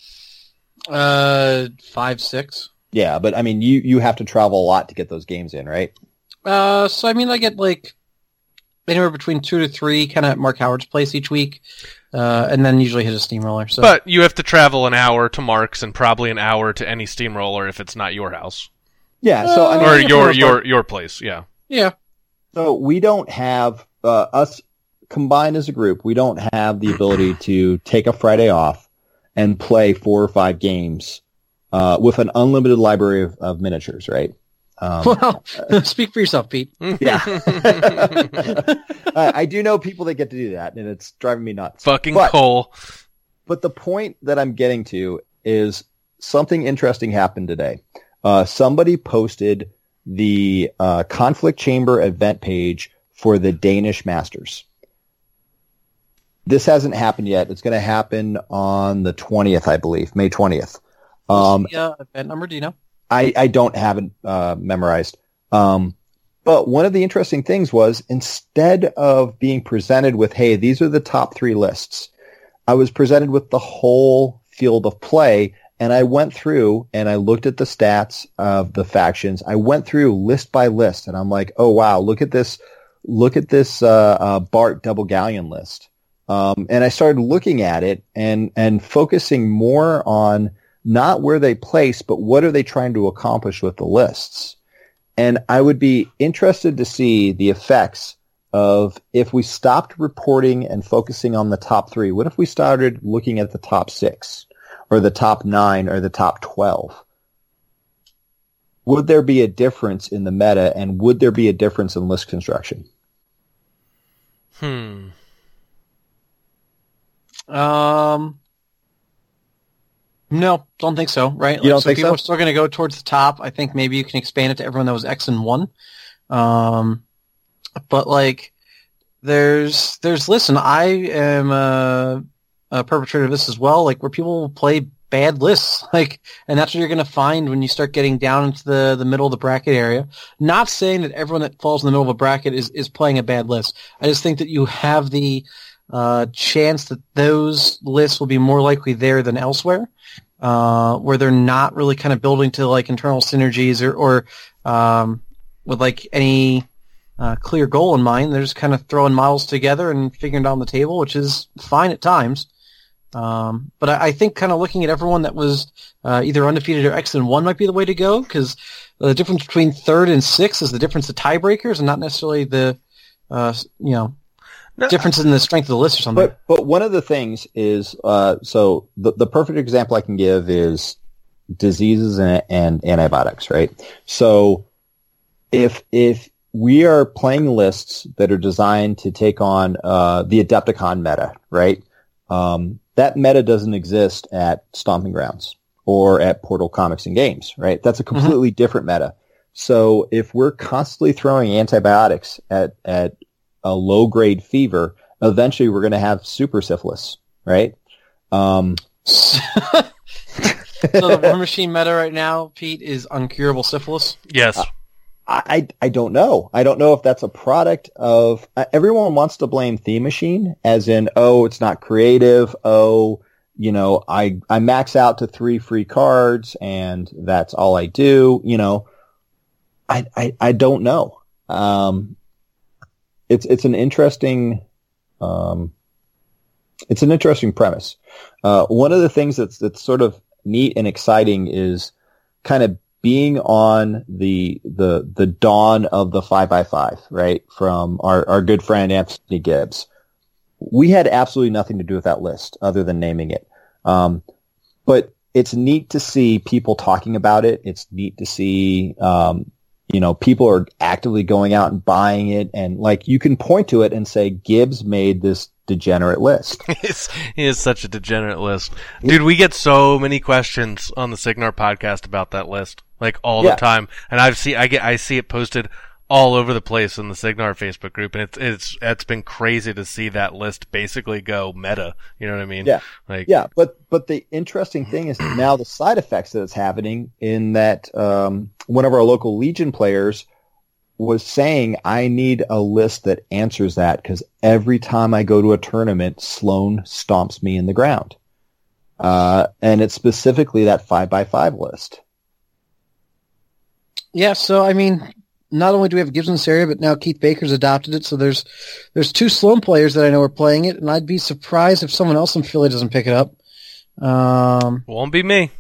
5, 6. Yeah, but I mean, you have to travel a lot to get those games in, right? So I mean, I get like anywhere between 2 to 3 kind of at Mark Howard's place each week, and then usually hit a steamroller. So. But you have to travel an hour to Mark's and probably an hour to any steamroller if it's not your house. Yeah, so I mean, or your place, yeah. Yeah. So we don't have us combined as a group. We don't have the ability to take a Friday off and play 4 or 5 games with an unlimited library of miniatures, right? Well, speak for yourself, Pete. Yeah, I do know people that get to do that, and it's driving me nuts. Fucking Cole. But the point that I'm getting to is something interesting happened today. Somebody posted the Conflict Chamber event page for the Danish Masters. This hasn't happened yet. It's going to happen on the 20th, I believe, May 20th. Event number, do you know? I don't have it memorized. But one of the interesting things was, instead of being presented with, hey, these are the top 3 lists, I was presented with the whole field of play. And I went through and I looked at the stats of the factions. I went through list by list, and I'm like, oh wow, look at this Bart Double Galleon list. And I started looking at it and focusing more on not where they place, but what are they trying to accomplish with the lists. And I would be interested to see the effects of if we stopped reporting and focusing on the top 3. What if we started looking at the top 6? Or the top 9, or the top 12. Would there be a difference in the meta, and would there be a difference in list construction? No, don't think so, right? You don't think people so? are still going to go towards the top. I think maybe you can expand it to everyone that was X and 1. But like, there's listen, I am perpetrator of this as well, like where people will play bad lists, like, and that's what you're going to find when you start getting down into the middle of the bracket area. Not saying that everyone that falls in the middle of a bracket is playing a bad list. I just think that you have the chance that those lists will be more likely there than elsewhere, where they're not really kind of building to like internal synergies or with like any clear goal in mind. They're just kind of throwing models together and figuring it out on the table, which is fine at times. But I think kind of looking at everyone that was either undefeated or X and 1 might be the way to go, because the difference between 3rd and 6th is the difference of tiebreakers and not necessarily the difference in the strength of the list or something. But one of the things is, so the perfect example I can give is diseases and antibiotics, right? So if we are playing lists that are designed to take on the Adepticon meta, right? That meta doesn't exist at Stomping Grounds or at Portal Comics and Games, right? That's a completely different meta. So if we're constantly throwing antibiotics at a low-grade fever, eventually we're going to have super syphilis, right? So the War Machine meta right now, Pete, is uncurable syphilis? Yes. I don't know. I don't know if that's a product of everyone wants to blame Theme Machine as in, oh, it's not creative. Oh, you know, I max out to 3 free cards and that's all I do. You know, I don't know. It's an interesting premise. One of the things that's sort of neat and exciting is kind of being on the dawn of the 5x5, right? From our good friend Anthony Gibbs. We had absolutely nothing to do with that list other than naming it. But it's neat to see people talking about it. It's neat to see, people are actively going out and buying it. And like, you can point to it and say, Gibbs made this degenerate list. He is such a degenerate list. Dude, we get so many questions on the Signar podcast about that list. Like all the time. And I see it posted all over the place in the Signar Facebook group, and it's been crazy to see that list basically go meta. You know what I mean? Yeah. But the interesting thing is now the side effects that it's happening in that one of our local Legion players was saying, I need a list that answers that because every time I go to a tournament, Sloan stomps me in the ground. And it's specifically that 5x5 list. Yeah, so I mean, not only do we have Gibbs in this area, but now Keith Baker's adopted it. So there's 2 Sloan players that I know are playing it, and I'd be surprised if someone else in Philly doesn't pick it up. Won't be me.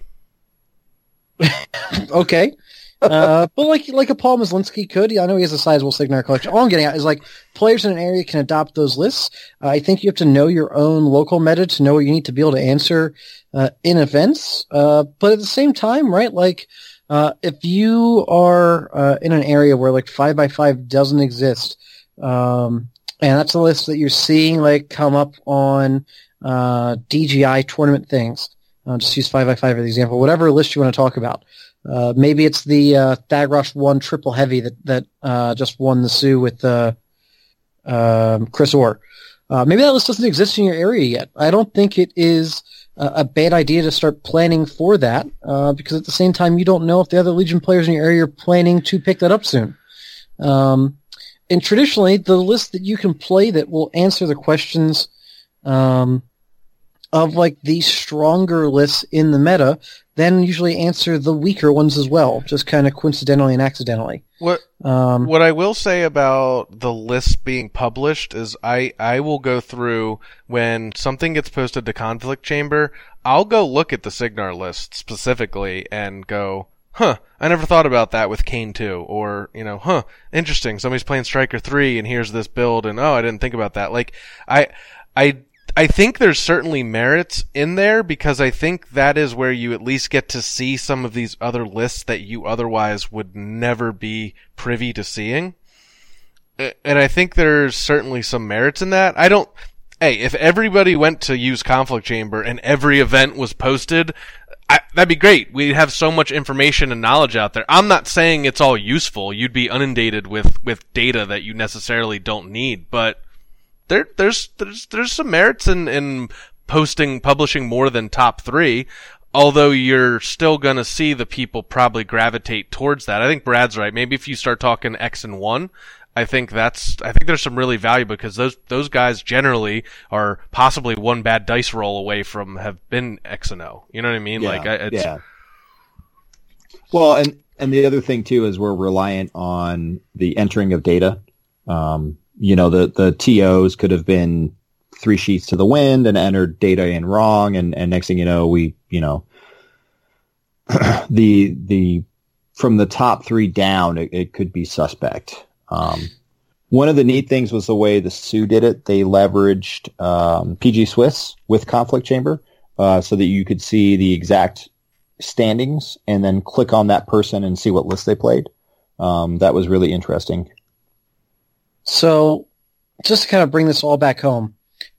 Okay. But like a Paul Maslinski could. I know he has a sizable Signar collection. All I'm getting at is like players in an area can adopt those lists. I think you have to know your own local meta to know what you need to be able to answer in events. But at the same time, right, like if you are in an area where like 5x5 doesn't exist, and that's a list that you're seeing like come up on DGI tournament things. Just use 5x5 as an example. Whatever list you want to talk about. Maybe it's the Thagrosh 1 triple heavy that just won the Sioux with Chris Orr. Maybe that list doesn't exist in your area yet. I don't think it is a bad idea to start planning for that, because at the same time you don't know if the other Legion players in your area are planning to pick that up soon. And traditionally, the list that you can play that will answer the questions of like the stronger lists in the meta then usually answer the weaker ones as well, just kind of coincidentally and accidentally. What I will say about the list being published is I will go through when something gets posted to Conflict Chamber, I'll go look at the Signar list specifically and go, I never thought about that with Kane 2, or, interesting, somebody's playing Striker 3 and here's this build and I didn't think about that. Like, I think there's certainly merits in there because I think that is where you at least get to see some of these other lists that you otherwise would never be privy to seeing. And I think there's certainly some merits in that. If everybody went to use Conflict Chamber and every event was posted, that'd be great. We'd have so much information and knowledge out there. I'm not saying it's all useful. You'd be inundated with data that you necessarily don't need, but there's some merits in publishing more than top 3. Although you're still going to see the people probably gravitate towards that. I think Brad's right. Maybe if you start talking X and 1, I think there's some really value because those guys generally are possibly one bad dice roll away from have been X and O. You know what I mean? Yeah. Well, and the other thing too is we're reliant on the entering of data. The TOs could have been 3 sheets to the wind and entered data in wrong, and next thing you know, the from the top 3 down, it could be suspect. One of the neat things was the way the Sioux did it. They leveraged PG Swiss with Conflict Chamber so that you could see the exact standings and then click on that person and see what list they played. That was really interesting. So just to kind of bring this all back home,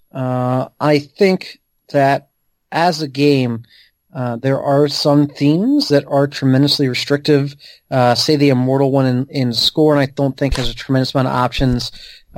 I think that as a game, there are some themes that are tremendously restrictive. Say the Immortal one in Scorn, I don't think has a tremendous amount of options.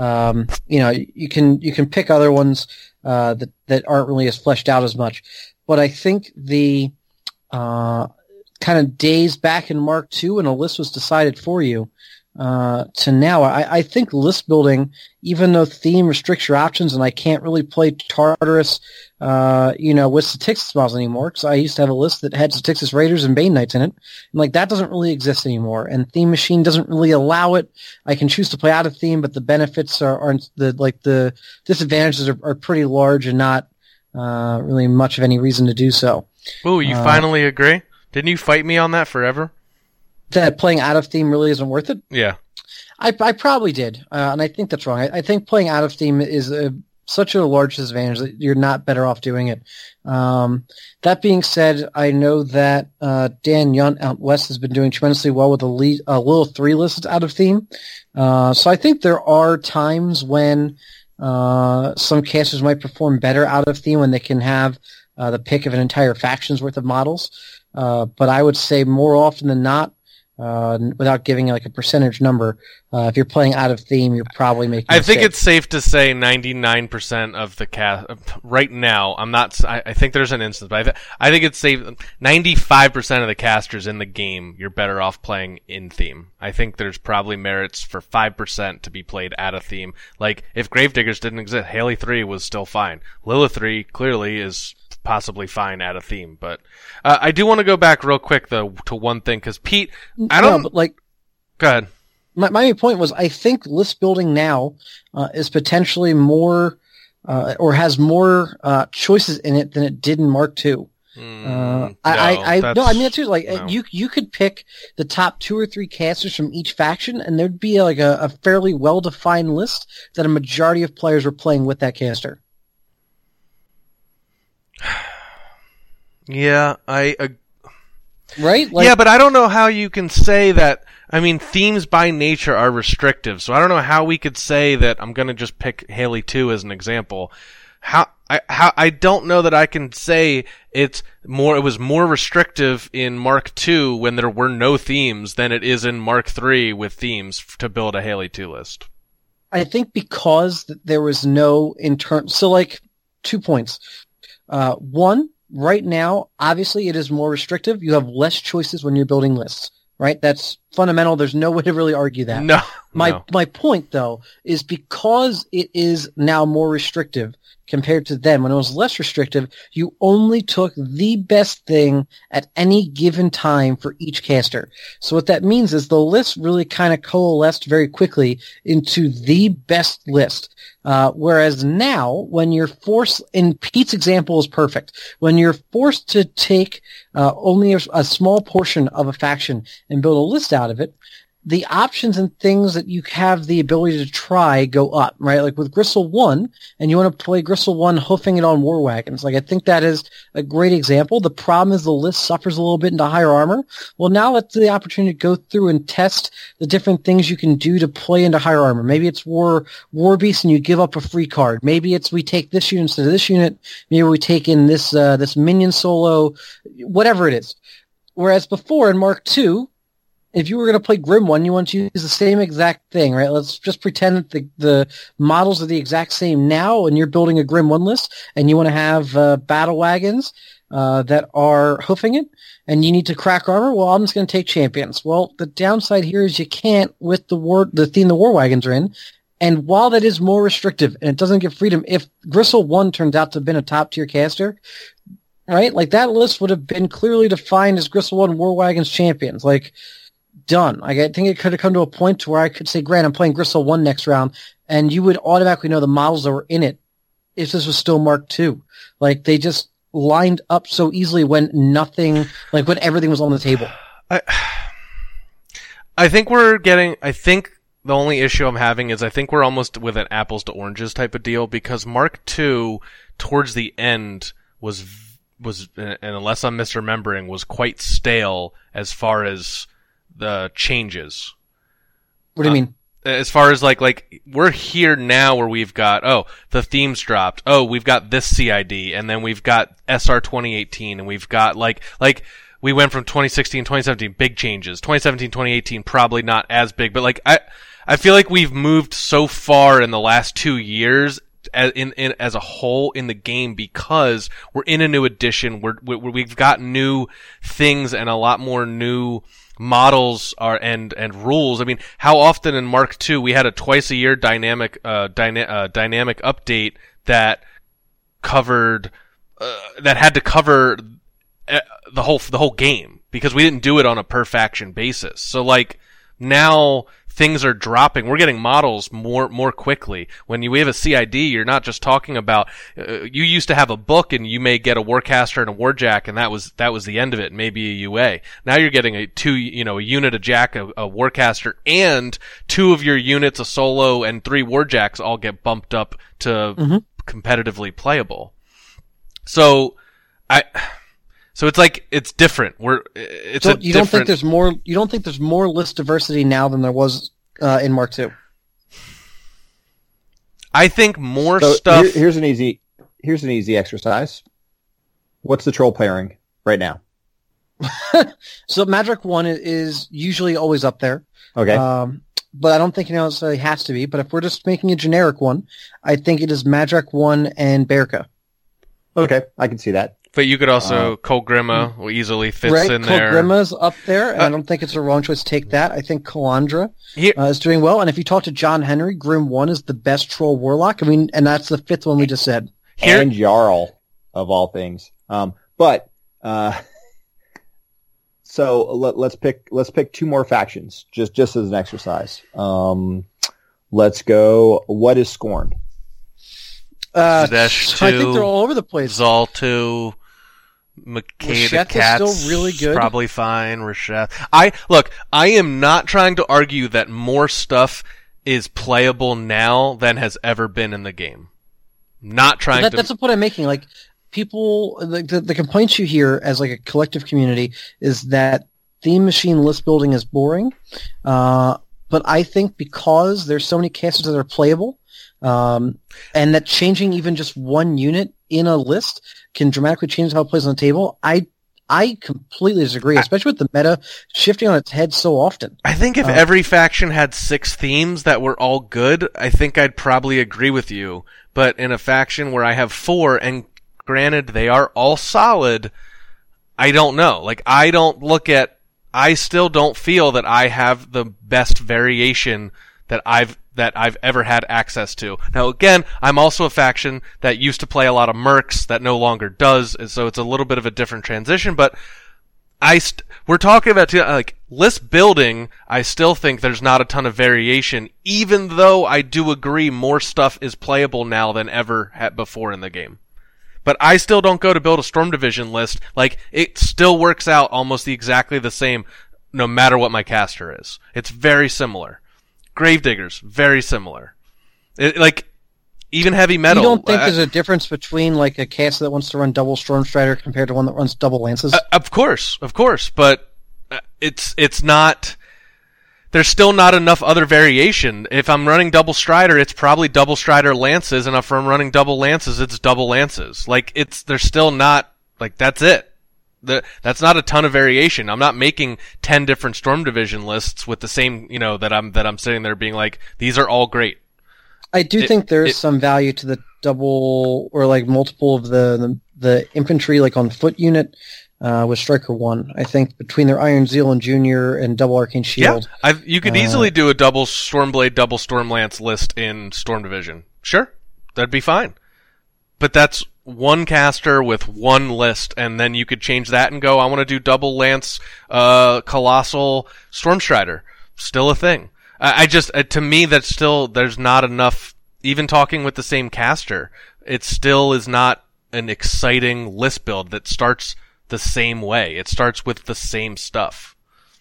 You can pick other ones that aren't really as fleshed out as much. But I think the kind of days back in Mark II when a list was decided for you to now, I think list building, even though theme restricts your options, and I can't really play Tartarus, with Statixis models anymore, because I used to have a list that had Statixis Raiders and Bane Knights in it, and that doesn't really exist anymore. And Theme Machine doesn't really allow it. I can choose to play out of theme, but the benefits aren't the disadvantages are pretty large and not really much of any reason to do so. Ooh, you finally agree? Didn't you fight me on that forever? That playing out of theme really isn't worth it? Yeah. I probably did, and I think that's wrong. I think playing out of theme is such a large disadvantage that you're not better off doing it. That being said, I know that Dan Yunt out west has been doing tremendously well with a little 3 lists out of theme. So I think there are times when some casters might perform better out of theme when they can have the pick of an entire faction's worth of models. But I would say more often than not, without giving like a percentage number, if you're playing out of theme, you're probably making a mistake. think it's safe to say 99% of the cast right now. I think there's an instance, but I think it's safe. 95% of the casters in the game, you're better off playing in theme. I think there's probably merits for 5% to be played out of theme. Like if Gravediggers didn't exist, Haley 3 was still fine. Lilith 3 clearly is possibly fine out of theme, but I do want to go back real quick though to one thing, because Pete, go ahead. My main point was I think list building now is potentially more or has more choices in it than it did in Mark II. I mean too. You could pick the top 2 or 3 casters from each faction, and there'd be like a fairly well defined list that a majority of players were playing with that caster. Yeah, right? Yeah, but I don't know how you can say that. I mean, themes by nature are restrictive, so I don't know how we could say that. I'm going to just pick Haley 2 as an example. I don't know that I can say it was more restrictive in Mark II when there were no themes than it is in Mark III with themes to build a Haley 2 list. I think because there was no internal. So, 2 points. One, right now, obviously it is more restrictive. You have less choices when you're building lists, right? That's fundamental. There's no way to really argue that. No. My point, though, is because it is now more restrictive compared to then, when it was less restrictive, you only took the best thing at any given time for each caster. So what that means is the list really kind of coalesced very quickly into the best list. Whereas now, when you're forced, and Pete's example is perfect, when you're forced to take only a small portion of a faction and build a list out of it, the options and things that you have the ability to try go up, right? Like with Gristle 1, and you want to play Gristle 1 hoofing it on War Wagons. I think that is a great example. The problem is the list suffers a little bit into higher armor. Well, now that's the opportunity to go through and test the different things you can do to play into higher armor. Maybe it's War Beast and you give up a free card. Maybe it's we take this unit instead of this unit. Maybe we take in this minion solo, whatever it is. Whereas before in Mark II, if you were going to play Grim 1, you want to use the same exact thing, right? Let's just pretend that the models are the exact same now, and you're building a Grim 1 list, and you want to have battle wagons that are hoofing it, and you need to crack armor. Well, I'm just going to take champions. Well, the downside here is you can't with the theme the war wagons are in. And while that is more restrictive and it doesn't give freedom, if Gristle 1 turns out to have been a top-tier caster, right, like that list would have been clearly defined as Gristle 1 War Wagons champions. Like, done. Like, I think it could have come to a point to where I could say, Grant, I'm playing Gristle 1 next round, and you would automatically know the models that were in it if this was still Mark II. Like, they just lined up so easily when everything was on the table. I think the only issue I'm having is I think we're almost with an apples to oranges type of deal, because Mark II towards the end was and unless I'm misremembering, was quite stale as far as the changes. What do you mean? As far as like we're here now where we've got, the themes dropped. We've got this CID, and then we've got SR 2018, and we've got like we went from 2016, 2017, big changes. 2017, 2018, probably not as big, but I feel like we've moved so far in the last 2 years as a whole in the game, because we're in a new edition. We've got new things and a lot more new models and rules. I mean, how often in Mark II we had a twice a year dynamic update that covered that had to cover the whole game, because we didn't do it on a per faction basis. So like now things are dropping. We're getting models more quickly. When we have a CID, you're not just talking about you used to have a book and you may get a Warcaster and a Warjack, and that was the end of it. Maybe a UA. Now you're getting a unit, a Jack, a Warcaster, and 2 of your units, a Solo, and 3 Warjacks all get bumped up to competitively playable. So it's like it's different. You don't think there's more list diversity now than there was in Mark II? I think more stuff. Here's an easy exercise. What's the troll pairing right now? So Magic 1 is usually always up there. Okay. But I don't think it necessarily has to be. But if we're just making a generic one, I think it is Magic 1 and Berka. Okay, I can see that. But you could also Kol Grima easily fits in there. Kol Grima's up there, and I don't think it's a wrong choice to take that. I think Kalandra is doing well, and if you talk to John Henry, Grim 1 is the best troll warlock. I mean, and that's the 5th one we just said. And Jarl, of all things. So let's pick 2 more factions, just as an exercise. Let's go. What is Scorned? Zesh 2, I think they're all over the place. Zal 2, McKay the Cat's is still really good. Probably fine. Rasheth. I am not trying to argue that more stuff is playable now than has ever been in the game. Not trying to. That's the point I'm making. Like, people, the complaints you hear as like a collective community is that theme machine list building is boring. But I think because there's so many casters that are playable, and that changing even just one unit in a list can dramatically change how it plays on the table, I completely disagree, especially with the meta shifting on its head so often. I think if every faction had 6 themes that were all good, I think I'd probably agree with you. But in a faction where I have 4, and granted they are all solid, I don't know. Like, I still don't feel that I have the best variation that I've ever had access to. Now, again, I'm also a faction that used to play a lot of mercs that no longer does, and so it's a little bit of a different transition, but we're talking about, like, list building. I still think there's not a ton of variation, even though I do agree more stuff is playable now than ever had before in the game. But I still don't go to build a Storm Division list. Like, it still works out almost exactly the same no matter what my caster is. It's very similar. Gravediggers, very similar. Even heavy metal. You don't think there's a difference between like a caster that wants to run double Storm Strider compared to one that runs double Lances? Of course, but it's not. There's still not enough other variation. If I'm running double Strider, it's probably double Strider Lances, and if I'm running double Lances, it's double Lances. Like, there's still not, like, that's it. that's not a ton of variation. I'm not making 10 different Storm Division lists with the same, that I'm sitting there being like, these are all great. I do think there is some value to the double or like multiple of the infantry, like on foot unit with Striker 1. I think between their Iron Zeal and Junior and double Arcane Shield. Yeah, you could easily do a double Stormblade, double Stormlance list in Storm Division. Sure, that'd be fine. But that's one caster with one list, and then you could change that and go, I want to do double Lance, Colossal, Stormstrider. Still a thing. I just, to me, that's still, there's not enough, even talking with the same caster, it still is not an exciting list build that starts the same way. It starts with the same stuff.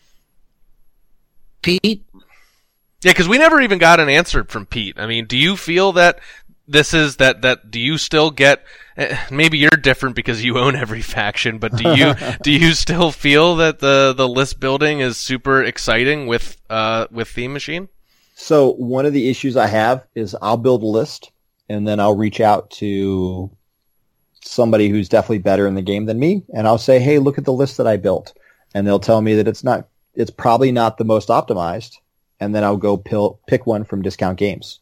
Pete? Yeah, because we never even got an answer from Pete. I mean, do you feel that this is that do you still get, maybe you're different because you own every faction, but do you still feel that the list building is super exciting with Theme Machine? So one of the issues I have is I'll build a list and then I'll reach out to somebody who's definitely better in the game than me, and I'll say, hey, look at the list that I built. And they'll tell me that it's probably not the most optimized, and then I'll go pick one from Discount Games.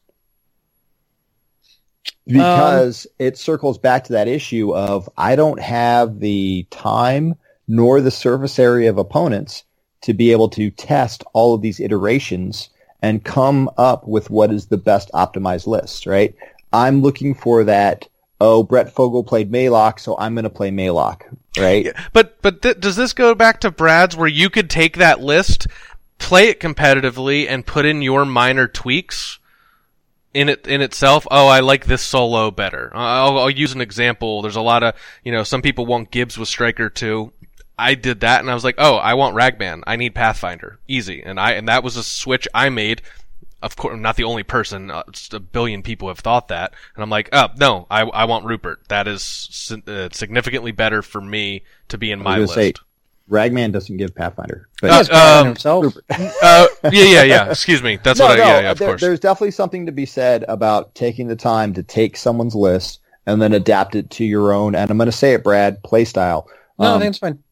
Because it circles back to that issue of I don't have the time nor the surface area of opponents to be able to test all of these iterations and come up with what is the best optimized list, right? I'm looking for that, Brett Fogel played Maylock, so I'm going to play Maylock, right? Yeah, but does this go back to Brad's where you could take that list, play it competitively, and put in your minor tweaks in itself? Oh, I like this solo better. I'll use an example. There's a lot of, some people want Gibbs with Striker 2. I did that and I was like, oh, I want Ragman. I need Pathfinder. Easy. And that was a switch I made. Of course, I'm not the only person. Just a billion people have thought that. And I'm like, oh, no, I want Rupert. That is significantly better for me to be in my list. Say, Ragman doesn't give Pathfinder. But himself. Yeah. Excuse me. That's of course. There's definitely something to be said about taking the time to take someone's list and then adapt it to your own, and I'm going to say it, Brad, play style. No, I think it's fine.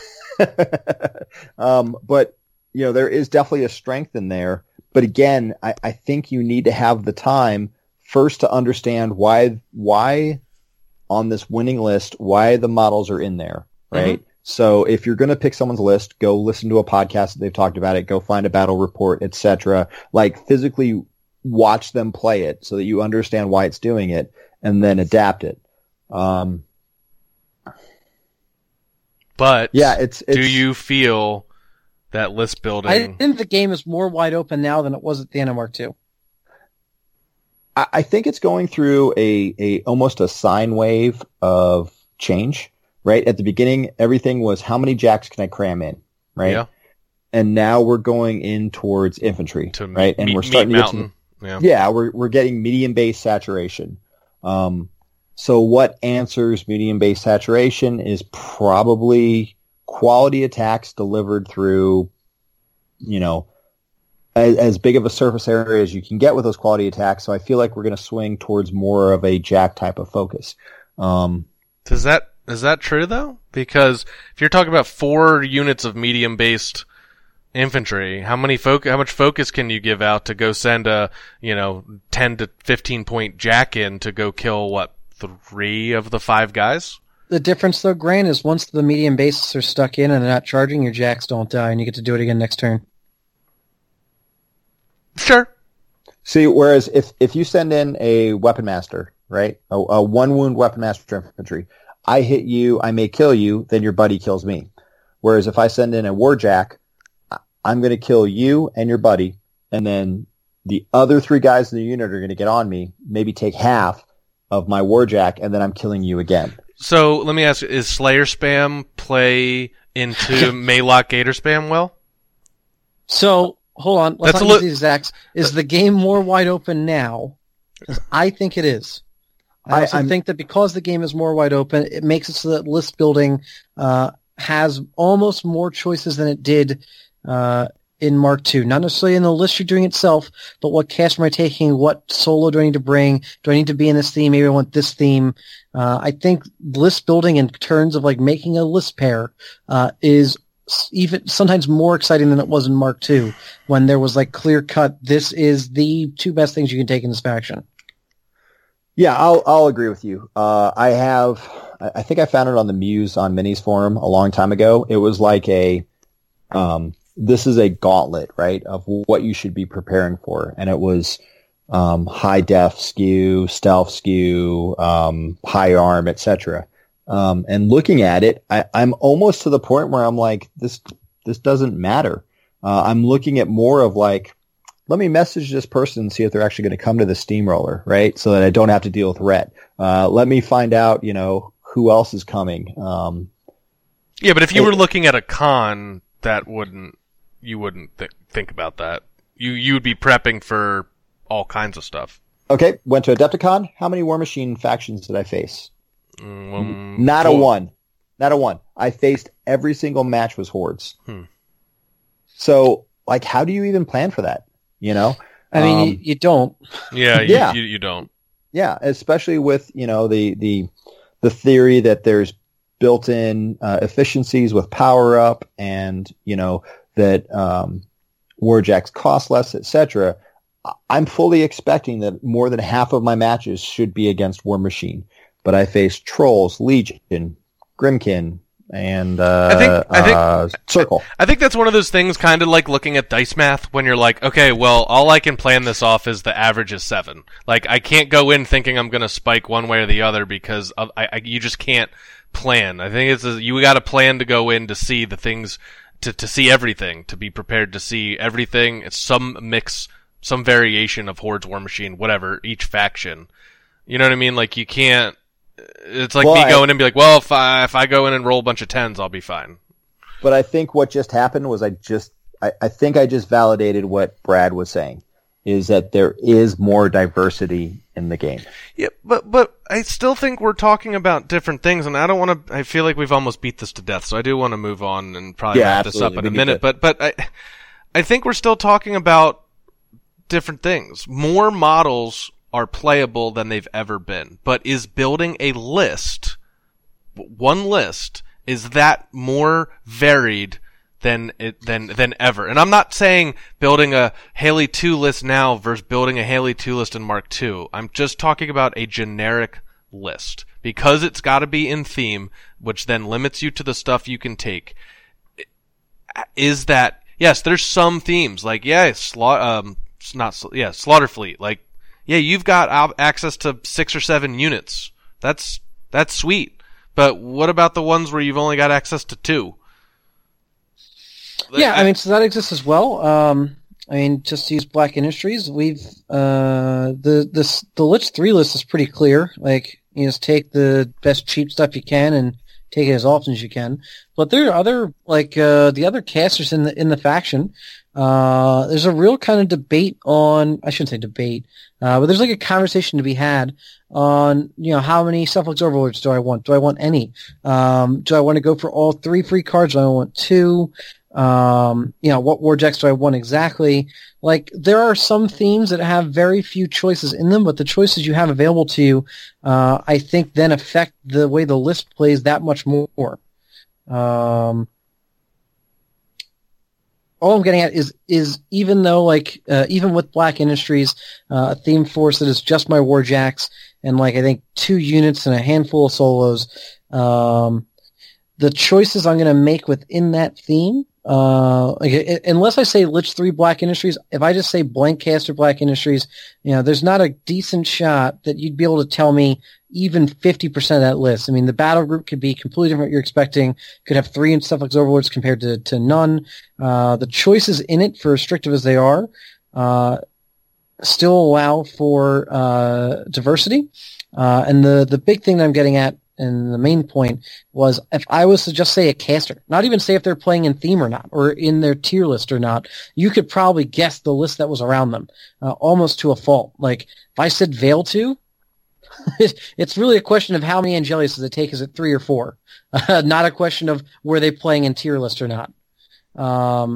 But, there is definitely a strength in there. But again, I think you need to have the time first to understand why on this winning list, why the models are in there, right? Mm-hmm. So if you're going to pick someone's list, go listen to a podcast that they've talked about it, go find a battle report, etc. Like physically watch them play it so that you understand why it's doing it and then adapt it. But yeah, it's do you feel that list building? I think the game is more wide open now than it was at the end of Mark II. I think it's going through a almost a sine wave of change. Right at the beginning, everything was how many jacks can I cram in, right? Yeah. And now we're going in towards infantry, right? And we're starting to get we're getting medium base saturation. So what answers medium base saturation is probably quality attacks delivered through, as big of a surface area as you can get with those quality attacks. So I feel like we're going to swing towards more of a jack type of focus. Is that true though? Because if you're talking about 4 units of medium-based infantry, how much focus can you give out to go send a 10 to 15 point jack in to go kill 3 of the 5 guys? The difference though, Grant, is once the medium bases are stuck in and they're not charging, your jacks don't die, and you get to do it again next turn. Sure. See, whereas if you send in a weapon master, right, a 1 wound weapon master infantry. I hit you, I may kill you, then your buddy kills me. Whereas if I send in a warjack, I'm going to kill you and your buddy, and then the other 3 guys in the unit are going to get on me, maybe take half of my warjack, and then I'm killing you again. So let me ask you, is Slayer spam play into Maylock Gator spam well? So, hold on, let's not use these exacts. Is the game more wide open now? Because I think it is. I also think that because the game is more wide open, it makes it so that list building has almost more choices than it did in Mark II. Not necessarily in the list you're doing itself, but what cast am I taking? What solo do I need to bring? Do I need to be in this theme? Maybe I want this theme. I think list building in terms of like making a list pair is even sometimes more exciting than it was in Mark II, when there was like clear cut, this is the two best things you can take in this faction. Yeah, I'll agree with you. I think I found it on the Muse on Minis forum a long time ago. It was like this is a gauntlet, right, of what you should be preparing for. And it was high def skew, stealth skew, high arm, etc. And looking at it, I'm almost to the point where I'm like, this doesn't matter. I'm looking at more of like, let me message this person and see if they're actually going to come to the steamroller, right? So that I don't have to deal with Rhett. Let me find out, who else is coming. Yeah, but if you were looking at a con, you wouldn't think about that. You would be prepping for all kinds of stuff. Okay, went to Adepticon. How many War Machine factions did I face? Not a one. I faced every single match was Hordes. So, like, how do you even plan for that? I mean, you don't. Yeah, you don't. Yeah, especially with the theory that there's built-in efficiencies with power up, and that Warjacks cost less, etc. I'm fully expecting that more than half of my matches should be against War Machine, but I faced Trolls, Legion, Grimkin, and I think Circle. I think that's one of those things, kind of like looking at dice math, when you're like, okay, well, all I can plan this off is the average is 7. Like, I can't go in thinking I'm going to spike one way or the other, because you just can't plan. I think you got to plan to go in to see the things, to see everything, to be prepared to see everything. It's some mix, some variation of Hordes, War Machine, whatever, each faction. You know what I mean? Like, you can't. It's like me going in and be like, well, if I go in and roll a bunch of 10s, I'll be fine. But I think what just happened was I think I just validated what Brad was saying, is that there is more diversity in the game. Yeah, but I still think we're talking about different things, and I feel like we've almost beat this to death, so I do want to move on and probably wrap this up in a minute. But I think we're still talking about different things. More models are playable than they've ever been. But is building a list, one list, is that more varied than ever? And I'm not saying building a Haley 2 list now versus building a Haley 2 list in Mark II. I'm just talking about a generic list. Because it's got to be in theme, which then limits you to the stuff you can take. Is that, yes, there's some themes, like, Slaughterfleet, like, yeah, you've got access to 6 or 7 units. That's sweet. But what about the ones where you've only got access to 2? Yeah, I mean, so that exists as well. Just to use Black Industries, we've the Lich 3 list is pretty clear. Like, you just take the best cheap stuff you can and take it as often as you can. But there are other, like, the other casters in the faction. There's a real kind of debate on, I shouldn't say debate, but there's like a conversation to be had on, how many Suffix Overlords do I want? Do I want any? Do I want to go for all 3 free cards? Do I want 2? What Warjacks do I want exactly? Like, there are some themes that have very few choices in them, but the choices you have available to you, I think then affect the way the list plays that much more. All I'm getting at is even though, like, even with Black Industries, a theme force that is just my Warjacks and, like, I think 2 units and a handful of solos, the choices I'm going to make within that theme, unless I say Lich 3 Black Industries, if I just say blank caster Black Industries, there's not a decent shot that you'd be able to tell me even 50% of that list. I mean, the battle group could be completely different what you're expecting. Could have 3 and stuff like Overlords compared to none. The choices in it, for restrictive as they are, still allow for diversity. And the big thing that I'm getting at, and the main point, was if I was to just say a caster, not even say if they're playing in theme or not, or in their tier list or not, you could probably guess the list that was around them, almost to a fault. Like, if I said Veil 2, it's really a question of how many Angelius does it take. Is it 3 or 4? Not a question of were they playing in tier list or not.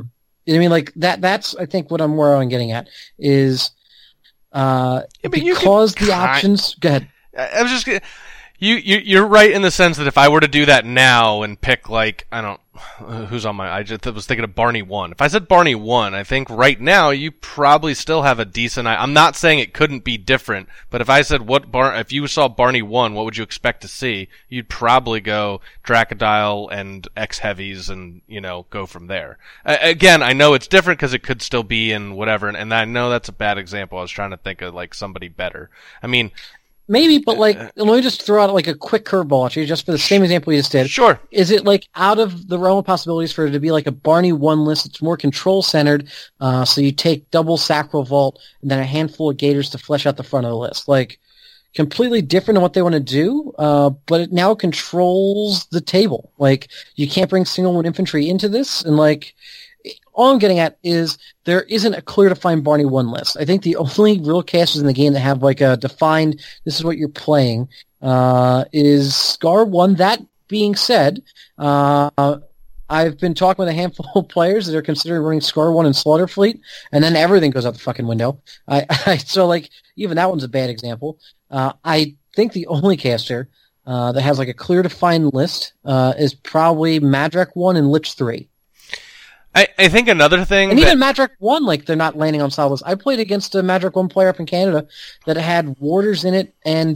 I mean, like that's I think what I'm more on getting at is because the options. Go ahead. I was just you're right in the sense that if I were to do that now and pick like who's on my I just was thinking of Barney 1. If I said Barney 1, I think right now you probably still have a decent I'm not saying it couldn't be different, but if I said if you saw Barney 1, what would you expect to see? You'd probably go Dracodile and X Heavies and, go from there. Again, I know it's different because it could still be in whatever, and I know that's a bad example. I was trying to think of like somebody better. I mean, maybe, but like, let me just throw out like a quick curveball at you, just for the same example you just did. Sure. Is it like out of the realm of possibilities for it to be like a Barney 1 list? It's more control centered. So you take double Sacral Vault and then a handful of Gators to flesh out the front of the list. Like, completely different than what they want to do, but it now controls the table. Like, you can't bring single one infantry into this, and like, all I'm getting at is there isn't a clear defined Barney 1 list. I think the only real casters in the game that have like a defined, this is what you're playing, is Scar 1. That being said, I've been talking with a handful of players that are considering running Scar 1 and Slaughter Fleet, and then everything goes out the fucking window. So like, even that one's a bad example. I think the only caster that has like a clear defined list is probably Madrak 1 and Lich 3. I think another thing, and even Madrak 1, like, they're not landing on solid lists. I played against a Madrak 1 player up in Canada that had Warders in it and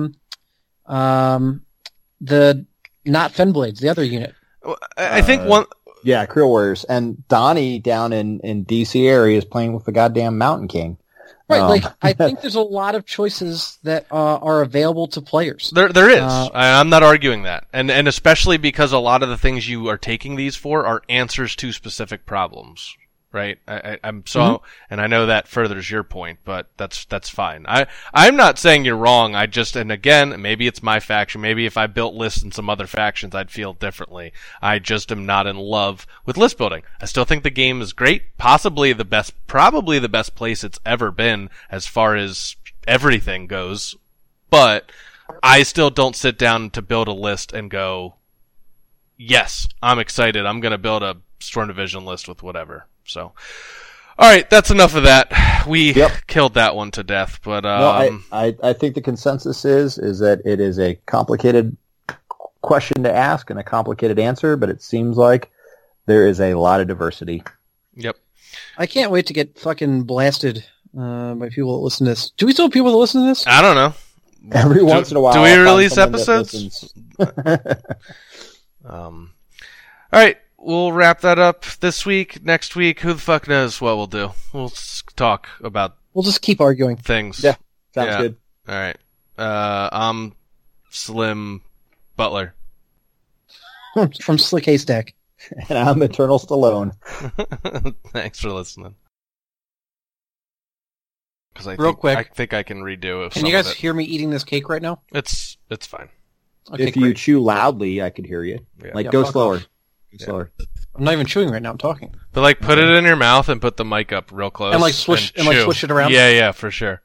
the not Fenblades, the other unit. I think one. Yeah, Creel Warriors. And Donnie down in DC area is playing with the goddamn Mountain King. Right, like, I think there's a lot of choices that are available to players. There is. I'm not arguing that. And especially because a lot of the things you are taking these for are answers to specific problems, right? And I know that furthers your point, but that's fine. I'm not saying you're wrong. And again, maybe it's my faction. Maybe if I built lists in some other factions, I'd feel differently. I just am not in love with list building. I still think the game is great. Probably the best place it's ever been as far as everything goes. But I still don't sit down to build a list and go, yes, I'm excited. I'm going to build a Storm Division list with whatever. So, all right, that's enough of that. We killed that one to death, but no, I think the consensus is that it is a complicated question to ask and a complicated answer, but it seems like there is a lot of diversity. Yep. I can't wait to get fucking blasted by people that listen to this. Do we still have people that listen to this? I don't know. Every once in a while. Do we release episodes? All right. We'll wrap that up this week. Next week, who the fuck knows what we'll do. We'll talk about... We'll just keep arguing. Things. Yeah, sounds good. All right. I'm Slim Butler. From Slick Haystack. And I'm Eternal Stallone. Thanks for listening. Real quick. I think I can redo it. Can you guys hear me eating this cake right now? It's fine. Okay, if you chew loudly, I could hear you. Yeah. Go slower. Slower. I'm not even chewing right now. I'm talking. But like, put it in your mouth and put the mic up real close and like swish it around. Yeah, for sure.